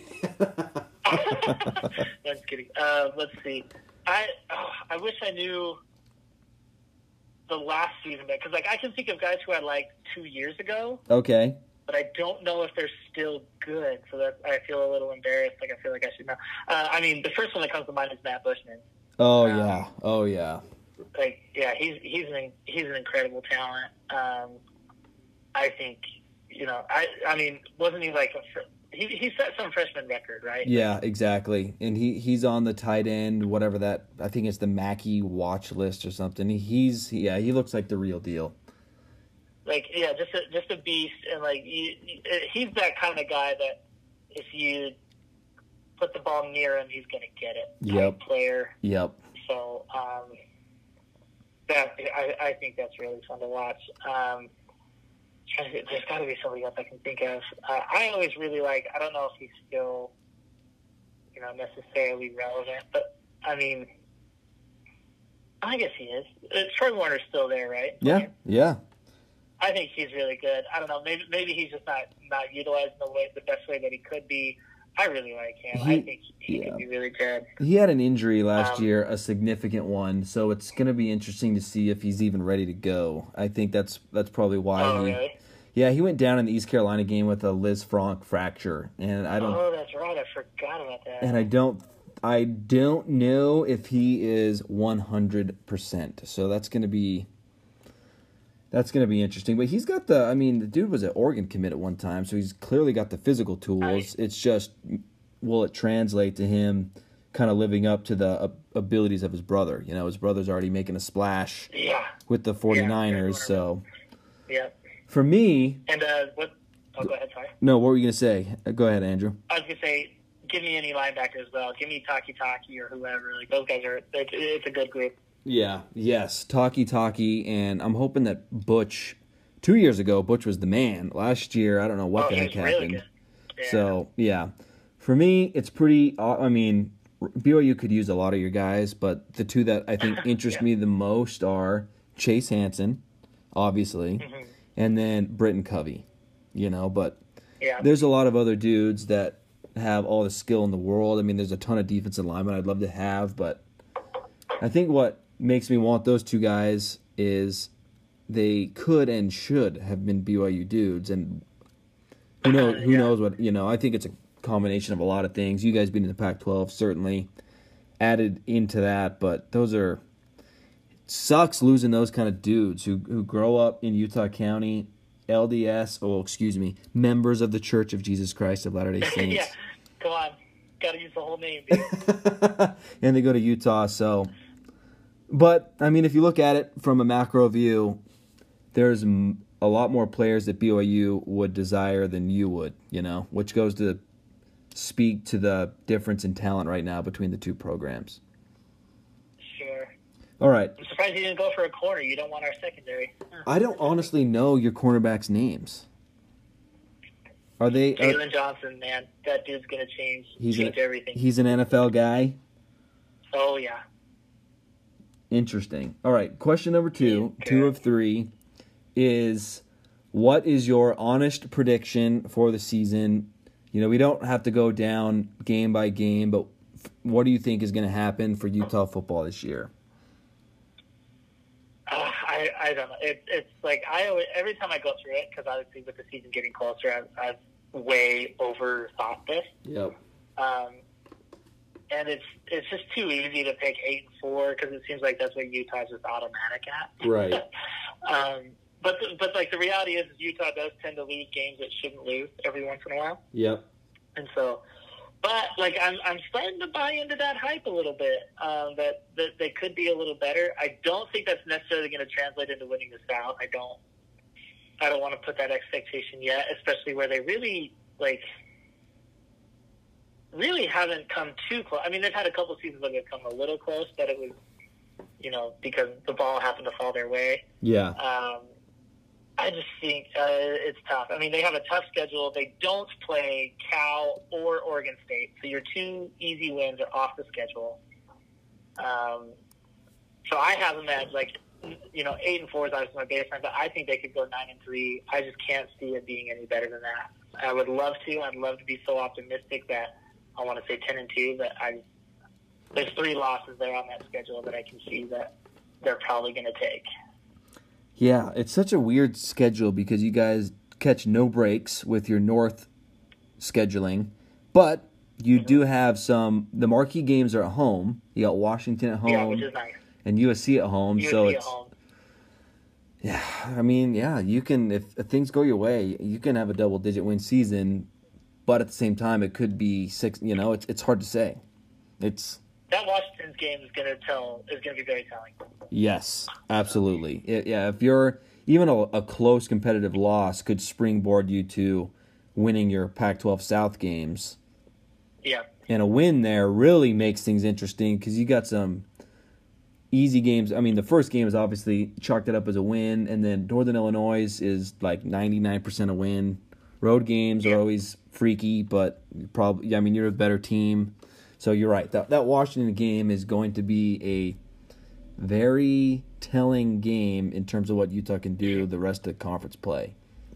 [SPEAKER 2] no, I'm just kidding. Uh, let's see. I oh, I wish I knew the last season, because, like, I can think of guys who I liked two years ago.
[SPEAKER 1] Okay.
[SPEAKER 2] But I don't know if they're still good, so that I feel a little embarrassed. Like, I feel like I should know. Uh, I mean, the first one that comes to mind is Matt Bushman.
[SPEAKER 1] Oh
[SPEAKER 2] um,
[SPEAKER 1] yeah, oh yeah.
[SPEAKER 2] Like, yeah, he's he's an he's an incredible talent. Um, I think, you know, I I mean, wasn't he like a he he set some freshman record, right?
[SPEAKER 1] Yeah, exactly. And he, he's on the tight end, whatever that I think it's the Mackey watch list or something. He's yeah, he looks like the real deal.
[SPEAKER 2] Like, yeah, just a, just a beast, and like you, he's that kind of guy that if you put the ball near him, he's going to get it.
[SPEAKER 1] Yep.
[SPEAKER 2] Type player.
[SPEAKER 1] Yep.
[SPEAKER 2] So um, that I, I think that's really fun to watch. Um, there's got to be somebody else I can think of. Uh, I always really like. I don't know if he's still, you know, necessarily relevant, but I mean, I guess he is. Uh, Troy Warner's still there, right?
[SPEAKER 1] Yeah. Yeah.
[SPEAKER 2] I think he's really good. I don't know. Maybe maybe he's just not not utilized in the way the best way that he could be. I really like him.
[SPEAKER 1] He,
[SPEAKER 2] I think he
[SPEAKER 1] yeah.
[SPEAKER 2] could be really good.
[SPEAKER 1] He had an injury last
[SPEAKER 2] um,
[SPEAKER 1] year, a significant one, so it's going to be interesting to see if he's even ready to go. I think that's that's probably why.
[SPEAKER 2] Oh,
[SPEAKER 1] he,
[SPEAKER 2] really?
[SPEAKER 1] Yeah, he went down in the East Carolina game with a Liz Frank fracture, and I don't.
[SPEAKER 2] Oh, that's right. I forgot about that.
[SPEAKER 1] And I don't, I don't know if he is one hundred percent. So that's going to be. That's going to be interesting. But he's got the, I mean, the dude was an Oregon commit at one time, so he's clearly got the physical tools.
[SPEAKER 2] Right.
[SPEAKER 1] It's just, will it translate to him kind of living up to the uh, abilities of his brother? You know, his brother's already making a splash
[SPEAKER 2] Yeah.
[SPEAKER 1] with the 49ers,
[SPEAKER 2] Yeah,
[SPEAKER 1] so.
[SPEAKER 2] Yeah.
[SPEAKER 1] For me.
[SPEAKER 2] And uh, what? Oh, go ahead, sorry.
[SPEAKER 1] No, what were you going to say? Go ahead, Andrew.
[SPEAKER 2] I was going to say, give me any linebacker as well. Give me Taki Taki or whoever. Like, those guys are, it's, it's a good group.
[SPEAKER 1] Yeah, yes, Taki Taki, and I'm hoping that Butch, two years ago, Butch was the man. Last year, I don't know what
[SPEAKER 2] Oh,
[SPEAKER 1] the
[SPEAKER 2] he
[SPEAKER 1] heck
[SPEAKER 2] was really
[SPEAKER 1] happened.
[SPEAKER 2] good. Yeah.
[SPEAKER 1] So, yeah. For me, it's pretty, I mean, B Y U could use a lot of your guys, but the two that I think interest
[SPEAKER 2] Yeah.
[SPEAKER 1] me the most are Chase Hansen, obviously,
[SPEAKER 2] Mhm.
[SPEAKER 1] and then Britton Covey, you know, but
[SPEAKER 2] Yeah.
[SPEAKER 1] there's a lot of other dudes that have all the skill in the world. I mean, there's a ton of defensive linemen I'd love to have, but I think what makes me want those two guys is they could and should have been B Y U dudes, and who knows? Who
[SPEAKER 2] Yeah.
[SPEAKER 1] knows what you know? I think it's a combination of a lot of things. You guys being in the Pac twelve certainly added into that, but those are sucks losing those kind of dudes who who grow up in Utah County, L D S. Oh, excuse me, members of the Church of Jesus Christ of Latter-day Saints.
[SPEAKER 2] Yeah. Come on. Got to use the whole name, dude.
[SPEAKER 1] And they go to Utah, so. But, I mean, if you look at it from a macro view, there's m- a lot more players that B Y U would desire than you would, you know, which goes to speak to the difference in talent right now between the two programs.
[SPEAKER 2] Sure.
[SPEAKER 1] All right.
[SPEAKER 2] I'm surprised you didn't go for a corner. You don't want our secondary. Huh.
[SPEAKER 1] I don't honestly know your cornerbacks' names. Are they... Are,
[SPEAKER 2] Jalen Johnson, man. That dude's going to change,
[SPEAKER 1] he's,
[SPEAKER 2] change
[SPEAKER 1] an,
[SPEAKER 2] everything.
[SPEAKER 1] he's an N F L guy?
[SPEAKER 2] Oh, yeah.
[SPEAKER 1] Interesting. All right, question number two,
[SPEAKER 2] Yeah.
[SPEAKER 1] two of three, is what is your honest prediction for the season? You know, we don't have to go down game by game, but f- what do you think is going to happen for Utah football this year?
[SPEAKER 2] Uh, I, I don't know. It, it's like I always, every time I go through it, because obviously with the season getting closer, I've, I've way overthought this.
[SPEAKER 1] Yep.
[SPEAKER 2] Um, and it's it's just too easy to pick eight and four because it seems like that's what Utah's just automatic at.
[SPEAKER 1] Right.
[SPEAKER 2] um, but the, but like the reality is, is Utah does tend to lose games it shouldn't lose every once in a while.
[SPEAKER 1] Yep.
[SPEAKER 2] And so, but like I'm I'm starting to buy into that hype a little bit. Um, that that they could be a little better. I don't think that's necessarily going to translate into winning the South. I don't. I don't want to put that expectation yet, especially where they really like. really haven't come too close. I mean, they've had a couple seasons where they've come a little close, but it was, you know, because the ball happened to fall their way.
[SPEAKER 1] Yeah.
[SPEAKER 2] Um, I just think uh, it's tough. I mean, they have a tough schedule. They don't play Cal or Oregon State, so your two easy wins are off the schedule. Um, so I have them at, like, you know, eight and four is obviously my baseline, but I think they could go nine and three. I just can't see it being any better than that. I would love to. I'd love to be so optimistic that I want to say ten and two, but I there's three losses there on that schedule that I can see that they're probably going to take.
[SPEAKER 1] Yeah, it's such a weird schedule because you guys catch no breaks with your North scheduling, but you
[SPEAKER 2] Mm-hmm.
[SPEAKER 1] do have some. The marquee games are at home. You got Washington at home,
[SPEAKER 2] Yeah, which is nice.
[SPEAKER 1] and U S C at home.
[SPEAKER 2] U S C
[SPEAKER 1] so
[SPEAKER 2] at
[SPEAKER 1] it's
[SPEAKER 2] home.
[SPEAKER 1] yeah. I mean, yeah, you can if, if things go your way, you can have a double digit win season, but at the same time, it could be six. You know, it's it's hard to say. It's
[SPEAKER 2] That Washington's game is going to tell is going to be very telling.
[SPEAKER 1] yes, absolutely. It, yeah, if you're even a, a close competitive loss could springboard you to winning your Pac twelve South games.
[SPEAKER 2] Yeah.
[SPEAKER 1] And a win there really makes things interesting because you got some easy games. I mean, the first game is obviously chalked it up as a win, and then Northern Illinois is like ninety-nine percent a win. Road games
[SPEAKER 2] Yeah.
[SPEAKER 1] are always freaky, but probably, I mean, you're a better team. So you're right. That, that Washington game is going to be a very telling game in terms of what Utah can do the rest of the conference play.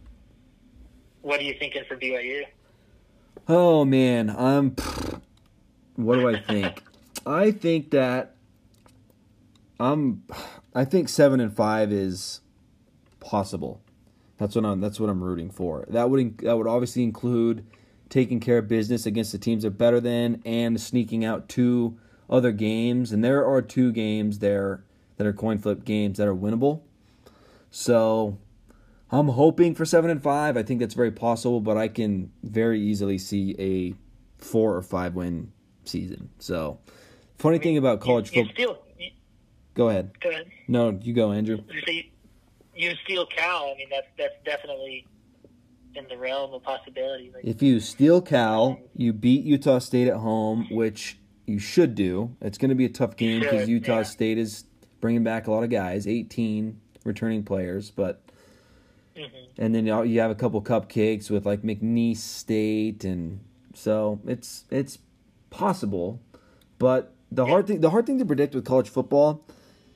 [SPEAKER 2] What do you think is for B Y U?
[SPEAKER 1] Oh, man. I'm. What do I think? I think that I'm. I think seven and five is possible. That's what I'm. That's what I'm rooting for. That would that would obviously include taking care of business against the teams that are better than and sneaking out two other games. And there are two games there that are coin flip games that are winnable. So I'm hoping for seven and five. I think that's very possible, but I can very easily see a four or five win season. So, funny I mean, thing about college football. Go ahead.
[SPEAKER 2] Go ahead.
[SPEAKER 1] No, you go, Andrew.
[SPEAKER 2] You, see, you steal Cal. I mean, that's that's definitely in the realm of possibility. Like,
[SPEAKER 1] if you steal Cal, you beat Utah State at home, which you should do. It's going to be a tough game because Utah yeah. State is bringing back a lot of guys, eighteen returning players, but mm-hmm. and then you have a couple cupcakes with like McNeese State, and so it's it's possible. But the yeah. hard thing the hard thing to predict with college football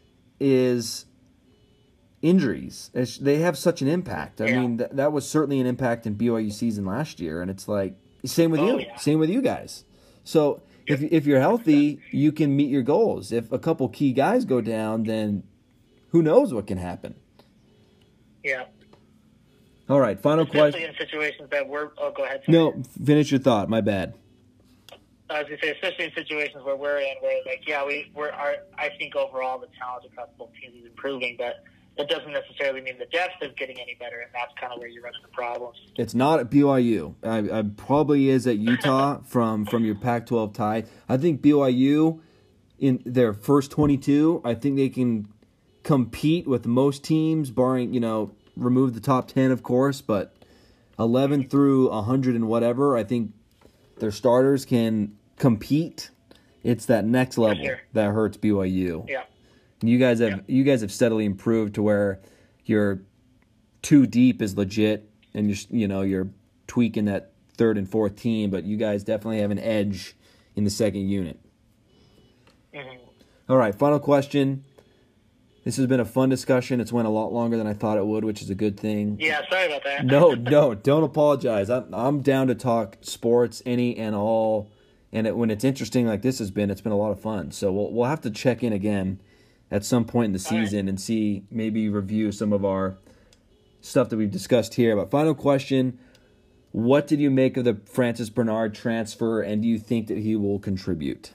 [SPEAKER 1] is injuries. It's, they have such an impact. I yeah. mean, th- that was certainly an impact in B Y U season last year, and it's like same with oh, you, yeah. same with you guys. So if if you're healthy, you can meet your goals. If a couple key guys go down, then who knows what can happen?
[SPEAKER 2] Yeah.
[SPEAKER 1] All right, final question.
[SPEAKER 2] Especially in situations that we're. Oh, go ahead.
[SPEAKER 1] Sorry. No, finish your thought. My bad.
[SPEAKER 2] I was going to say, especially in situations where we're in, where like, yeah, we we're. Our, I think overall the talent across both teams is improving, but that doesn't necessarily mean the depth is getting any better, and that's kind of where you run into problems. It's
[SPEAKER 1] not at B Y U. I, I probably is at Utah from from your Pac twelve tie. I think B Y U in their first twenty-two, I think they can compete with most teams, barring, you know, remove the top ten, of course, but eleven through one hundred and whatever, I think their starters can compete. It's that next level sure. that hurts B Y U.
[SPEAKER 2] Yeah.
[SPEAKER 1] You guys have
[SPEAKER 2] yeah.
[SPEAKER 1] you guys have steadily improved to where your two deep is legit, and you're you know you're tweaking that third and fourth team, but you guys definitely have an edge in the second unit.
[SPEAKER 2] Mm-hmm.
[SPEAKER 1] All right, final question. This has been a fun discussion. It's went a lot longer than I thought it would, which is a good thing.
[SPEAKER 2] Yeah, sorry about that.
[SPEAKER 1] no, no, don't apologize. I'm I'm down to talk sports, any and all. And it, when it's interesting like this has been, it's been a lot of fun. So we'll we'll have to check in again at some point in the season right. and see, maybe review some of our stuff that we've discussed here. But final question, what did you make of the Francis Bernard transfer, and do you think that he will contribute?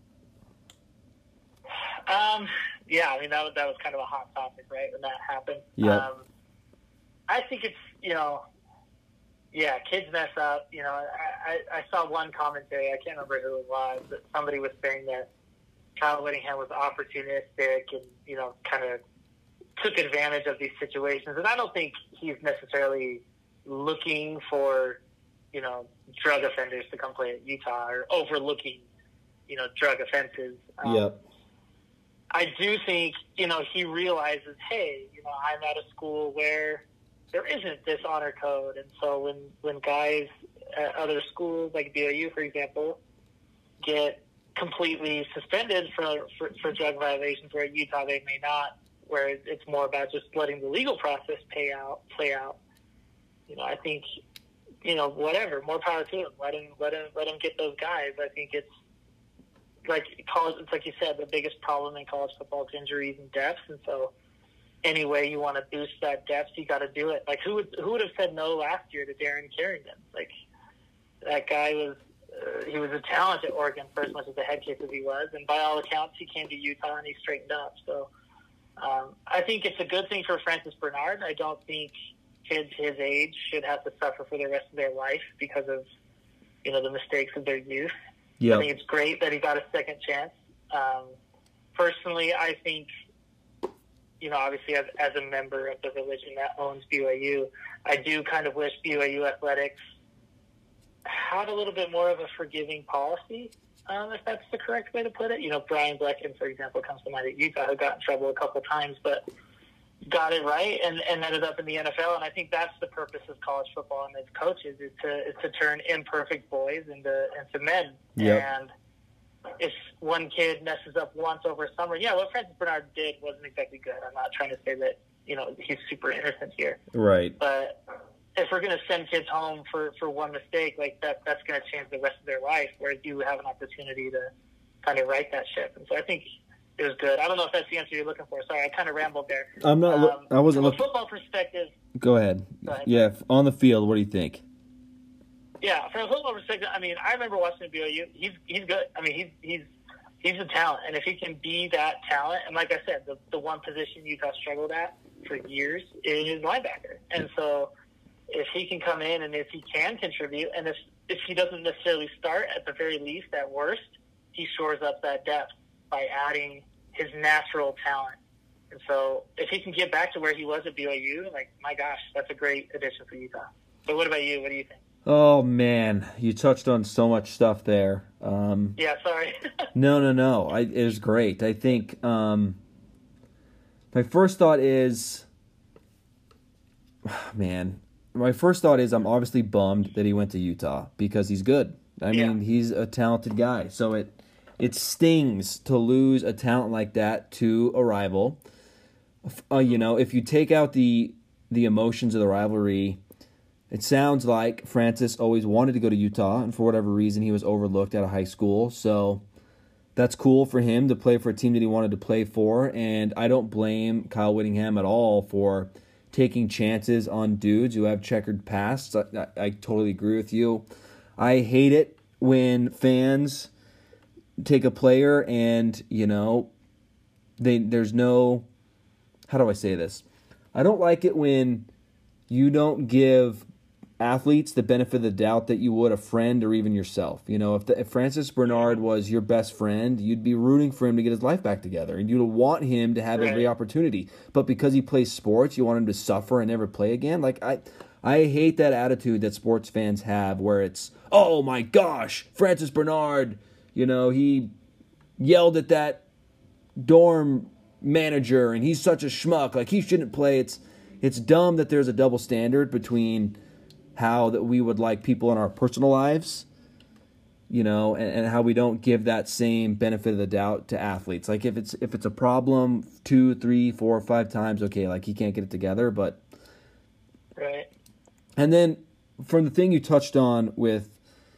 [SPEAKER 2] Um, yeah, I mean, that was, that was kind of a hot topic, right, when that happened.
[SPEAKER 1] Yeah.
[SPEAKER 2] Um, I think it's, you know, yeah, kids mess up. You know, I, I, I saw one commentary, I can't remember who it was, but somebody was saying that Kyle Whittingham was opportunistic and, you know, kind of took advantage of these situations. And I don't think he's necessarily looking for, you know, drug offenders to come play at Utah or overlooking, you know, drug offenses. Um,
[SPEAKER 1] yep.
[SPEAKER 2] I do think, you know, he realizes, hey, you know, I'm at a school where there isn't this honor code. And so when, when guys at other schools, like B Y U, for example, get completely suspended for, for, for drug violations, where at Utah they may not, where it's more about just letting the legal process pay out, play out. You know, I think, you know, whatever, more power to him. Let him, let him, let him get those guys. I think it's like college. It's like you said, the biggest problem in college football is injuries and deaths. And so, any way you want to boost that depth, you got to do it. Like who would who would have said no last year to Darren Carrington? Like that guy was. Uh, he was a talent at Oregon for as much as the head case as he was, and by all accounts, he came to Utah and he straightened up. So um, I think it's a good thing for Francis Bernard. I don't think kids his age should have to suffer for the rest of their life because of, you know, the mistakes of their youth.
[SPEAKER 1] Yep.
[SPEAKER 2] I think it's great that he got a second chance. Um, personally, I think, you know, obviously as, as a member of the religion that owns B Y U, I do kind of wish B Y U athletics had a little bit more of a forgiving policy, um, if that's the correct way to put it. You know, Brian Blecken, for example, comes to mind at Utah, who got in trouble a couple times, but got it right and, and ended up in the N F L. And I think that's the purpose of college football and its coaches is to is to turn imperfect boys into into men.
[SPEAKER 1] Yep.
[SPEAKER 2] And if one kid messes up once over a summer, yeah, what Francis Bernard did wasn't exactly good. I'm not trying to say that, you know, he's super innocent here.
[SPEAKER 1] Right.
[SPEAKER 2] But if we're going to send kids home for, for one mistake, like that, that's going to change the rest of their life, whereas you have an opportunity to kind of right that ship. And so I think it was good. I don't know if that's the answer you're looking for. Sorry, I kind of rambled there.
[SPEAKER 1] I'm not. Um, I wasn't
[SPEAKER 2] from
[SPEAKER 1] looking.
[SPEAKER 2] a football perspective.
[SPEAKER 1] Go ahead.
[SPEAKER 2] Go ahead.
[SPEAKER 1] Yeah, on the field, what do you think?
[SPEAKER 2] Yeah, from a football perspective, I mean, I remember watching B Y U. He's he's good. I mean, he's he's he's a talent, and if he can be that talent, and like I said, the the one position Utah struggled at for years is linebacker. And so if he can come in and if he can contribute, and if, if he doesn't necessarily start, at the very least, at worst, he shores up that depth by adding his natural talent. And so if he can get back to where he was at B Y U, like, my gosh, that's a great addition for Utah. But what about you? What do you think?
[SPEAKER 1] Oh, man, you touched on so much stuff there. Um,
[SPEAKER 2] yeah, sorry.
[SPEAKER 1] no, no, no. I, it was great. I think um, my first thought is, man, my first thought is I'm obviously bummed that he went to Utah because he's good. I
[SPEAKER 2] yeah.
[SPEAKER 1] mean, he's a talented guy. So it it stings to lose a talent like that to a rival. Uh, you know, if you take out the the emotions of the rivalry, it sounds like Francis always wanted to go to Utah, and for whatever reason, he was overlooked out of high school. So that's cool for him to play for a team that he wanted to play for, and I don't blame Kyle Whittingham at all for taking chances on dudes who have checkered pasts. I, I, I totally agree with you. I hate it when fans take a player and, you know, they there's no... How do I say this? I don't like it when you don't give athletes the benefit of the doubt that you would a friend or even yourself. You know, if, the, if Francis Bernard was your best friend, you'd be rooting for him to get his life back together, and you'd want him to have
[SPEAKER 2] right.
[SPEAKER 1] every opportunity. But because he plays sports, you want him to suffer and never play again? Like, I, I hate that attitude that sports fans have where it's, oh my gosh, Francis Bernard, you know, he yelled at that dorm manager and he's such a schmuck, like he shouldn't play. It's it's dumb that there's a double standard between how that we would like people in our personal lives, you know, and, and how we don't give that same benefit of the doubt to athletes. Like if it's if it's a problem two, three, four, five times, okay, like he can't get it together, but
[SPEAKER 2] right.
[SPEAKER 1] And then from the thing you touched on with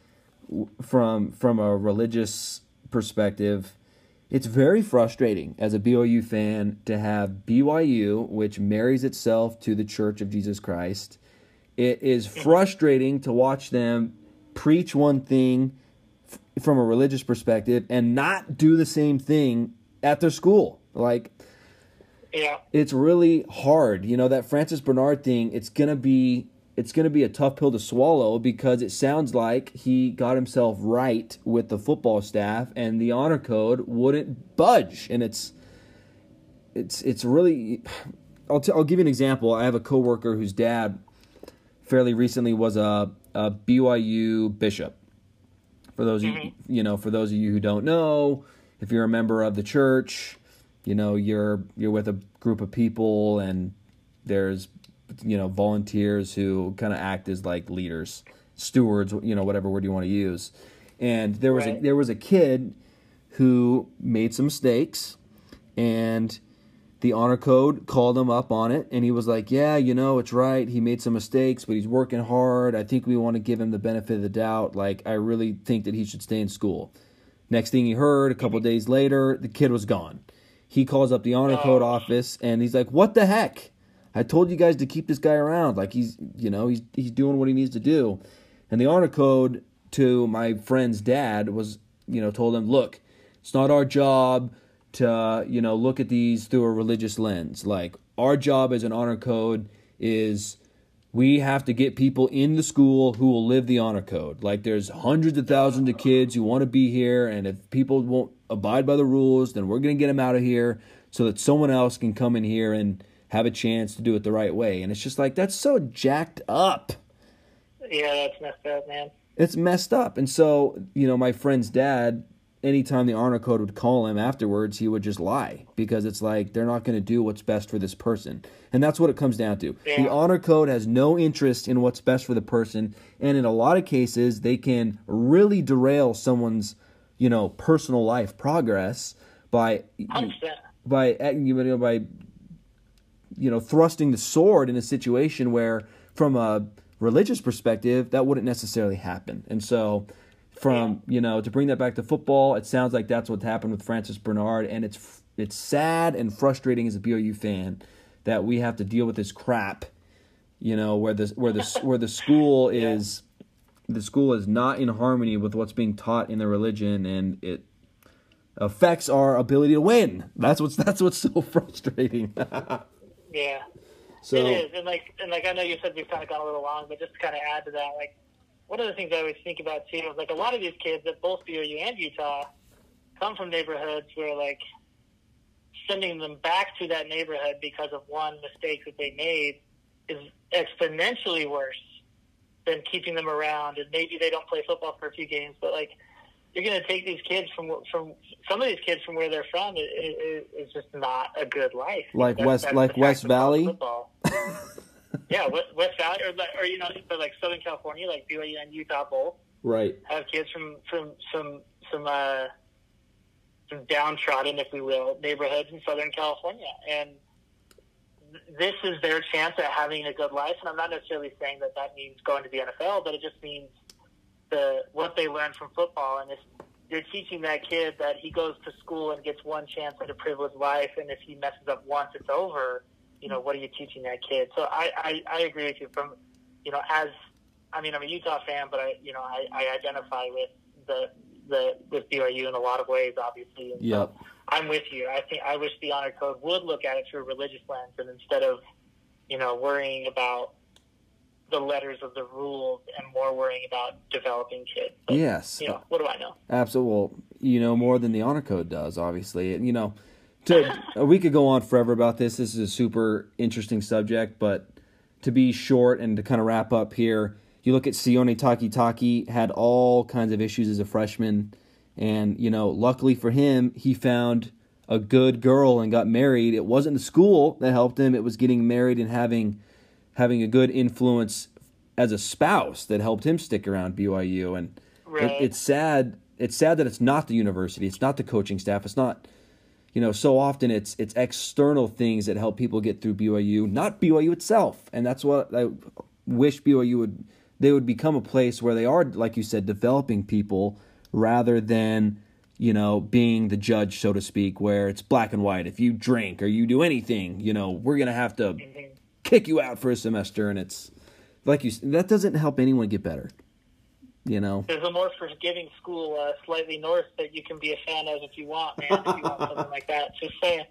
[SPEAKER 1] from from a religious perspective, it's very frustrating as a B Y U fan to have B Y U, which marries itself to the Church of Jesus Christ. It is frustrating to watch them preach one thing f- from a religious perspective and not do the same thing at their school. Like,
[SPEAKER 2] yeah,
[SPEAKER 1] it's really hard. You know, that Francis Bernard thing, it's gonna be it's gonna be a tough pill to swallow because it sounds like he got himself right with the football staff and the honor code wouldn't budge. And it's it's it's really I'll t- I'll give you an example. I have a coworker whose dad fairly recently was a, a B Y U bishop. For those mm-hmm. of you, you know, for those of you who don't know, if you're a member of the church, you know, you're you're with a group of people and there's, you know, volunteers who kind of act as like leaders, stewards, you know, whatever word you want to use. And there was
[SPEAKER 2] right.
[SPEAKER 1] a there was a kid who made some mistakes, and the honor code called him up on it, and he was like, yeah, you know, it's right. He made some mistakes, but he's working hard. I think we want to give him the benefit of the doubt. Like, I really think that he should stay in school. Next thing he heard, a couple of days later, the kid was gone. He calls up the honor oh. code office, and he's like, what the heck? I told you guys to keep this guy around. Like, he's, you know, he's he's doing what he needs to do. And the honor code to my friend's dad was, you know, told him, look, it's not our job to, you know, look at these through a religious lens. Like, our job as an honor code is we have to get people in the school who will live the honor code. Like, there's hundreds of thousands of kids who want to be here, and if people won't abide by the rules, then we're going to get them out of here so that someone else can come in here and have a chance to do it the right way. And it's just like, that's so jacked up.
[SPEAKER 2] Yeah, that's messed up, man.
[SPEAKER 1] It's messed up. And so, you know, my friend's dad, anytime the honor code would call him afterwards, he would just lie because it's like they're not going to do what's best for this person. And that's what it comes down to.
[SPEAKER 2] Yeah.
[SPEAKER 1] The honor code has no interest in what's best for the person. And in a lot of cases, they can really derail someone's, you know, personal life progress by, by, you know, by, you know, thrusting the sword in a situation where from a religious perspective, that wouldn't necessarily happen. And so from, you know, to bring that back to football, it sounds like that's what happened with Francis Bernard, and it's it's sad and frustrating as a B Y U fan that we have to deal with this crap, you know, where the where the where the school is the school is not in harmony with what's being taught in the religion, and it affects our ability to win. That's what's that's what's so frustrating.
[SPEAKER 2] Yeah,
[SPEAKER 1] So
[SPEAKER 2] it is, and like, and like I know you said we've kind of gone a little long, but just to kind of add to that, like one of the things I always think about too is like a lot of these kids at both B O U and Utah come from neighborhoods where like sending them back to that neighborhood because of one mistake that they made is exponentially worse than keeping them around. And maybe they don't play football for a few games, but like you're going to take these kids from from some of these kids from where they're from. It, it, it's just not a good life.
[SPEAKER 1] Like
[SPEAKER 2] that's,
[SPEAKER 1] West,
[SPEAKER 2] that's
[SPEAKER 1] like West Valley.
[SPEAKER 2] Yeah, West, West Valley, or, or you know, but like Southern California, like B Y U and Utah both
[SPEAKER 1] right
[SPEAKER 2] have kids from from some some uh, some downtrodden, if we will, neighborhoods in Southern California, and this is their chance at having a good life. And I'm not necessarily saying that that means going to the N F L, but it just means the what they learn from football. And if you're teaching that kid that he goes to school and gets one chance at a privileged life, and if he messes up once, it's over, you know, what are you teaching that kid? So I, I, I agree with you from, you know, as, I mean, I'm a Utah fan, but I, you know, I, I identify with the, the, with B Y U in a lot of ways, obviously. And
[SPEAKER 1] yep.
[SPEAKER 2] So I'm with you. I think, I wish the honor code would look at it through a religious lens, and instead of, you know, worrying about the letters of the rules and more worrying about developing kids. But,
[SPEAKER 1] yes.
[SPEAKER 2] You know, what do I know?
[SPEAKER 1] Absolutely. Well, you know, more than the honor code does, obviously. You know, to, we could go on forever about this. This is a super interesting subject, but to be short and to kind of wrap up here, you look at Sione Takitaki, had all kinds of issues as a freshman, and, you know, luckily for him, he found a good girl and got married. It wasn't the school that helped him. It was getting married and having having a good influence as a spouse that helped him stick around B Y U. And
[SPEAKER 2] right.
[SPEAKER 1] it, it's sad. It's sad that it's not the university. It's not the coaching staff. It's not, you know, so often it's it's external things that help people get through B Y U, not B Y U itself. And that's what I wish B Y U would, they would become a place where they are, like you said, developing people rather than, you know, being the judge, so to speak, where it's black and white. If you drink or you do anything, you know, we're going to have to
[SPEAKER 2] Mm-hmm.
[SPEAKER 1] kick you out for a semester. And it's like you that doesn't help anyone get better. You know,
[SPEAKER 2] there's a more forgiving school uh, slightly north that you can be a fan of if you want, man. If you want something like that, just saying.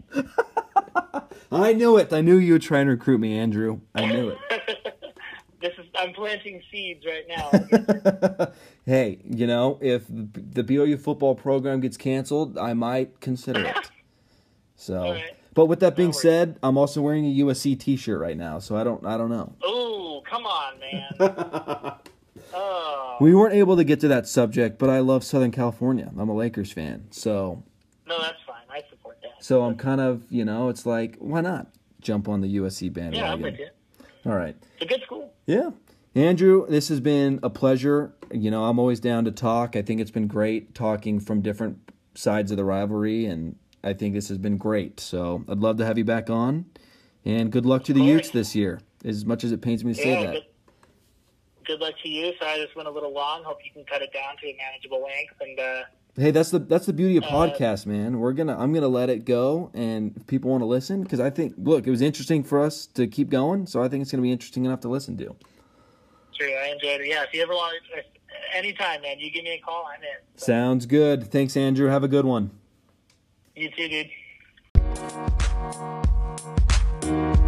[SPEAKER 1] I knew it. I knew you would try and recruit me, Andrew. I knew it.
[SPEAKER 2] This is I'm planting seeds right now.
[SPEAKER 1] Hey, you know, if the B O U football program gets canceled, I might consider it. So, right. But with that being said, I'm also wearing a U S C T-shirt right now, so I don't, I don't know.
[SPEAKER 2] Oh, come on, man. Oh.
[SPEAKER 1] We weren't able to get to that subject, but I love Southern California. I'm a Lakers fan, so.
[SPEAKER 2] No, that's fine. I support that.
[SPEAKER 1] So I'm kind of, you know, it's like, why not jump on the U S C bandwagon?
[SPEAKER 2] Yeah, I'm with you.
[SPEAKER 1] All right.
[SPEAKER 2] It's a good school.
[SPEAKER 1] Yeah. Andrew, this has been a pleasure. You know, I'm always down to talk. I think it's been great talking from different sides of the rivalry, and I think this has been great. So I'd love to have you back on, and good luck to the Utes this year, as much as it pains me to say
[SPEAKER 2] yeah,
[SPEAKER 1] that.
[SPEAKER 2] Good, good luck to you. Sorry this went a little long. Hope you can cut it down to a manageable length. And uh,
[SPEAKER 1] hey, that's the that's the beauty of
[SPEAKER 2] uh,
[SPEAKER 1] podcasts, man. We're gonna I'm gonna let it go, and if people want to listen, because I think look, it was interesting for us to keep going, so I think it's gonna be interesting enough to listen to.
[SPEAKER 2] True, I enjoyed it. Yeah, if you ever want, if, anytime, man, you give me a call, I'm in.
[SPEAKER 1] So. Sounds good. Thanks, Andrew. Have a good one.
[SPEAKER 2] You too,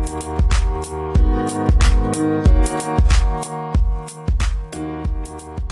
[SPEAKER 2] dude.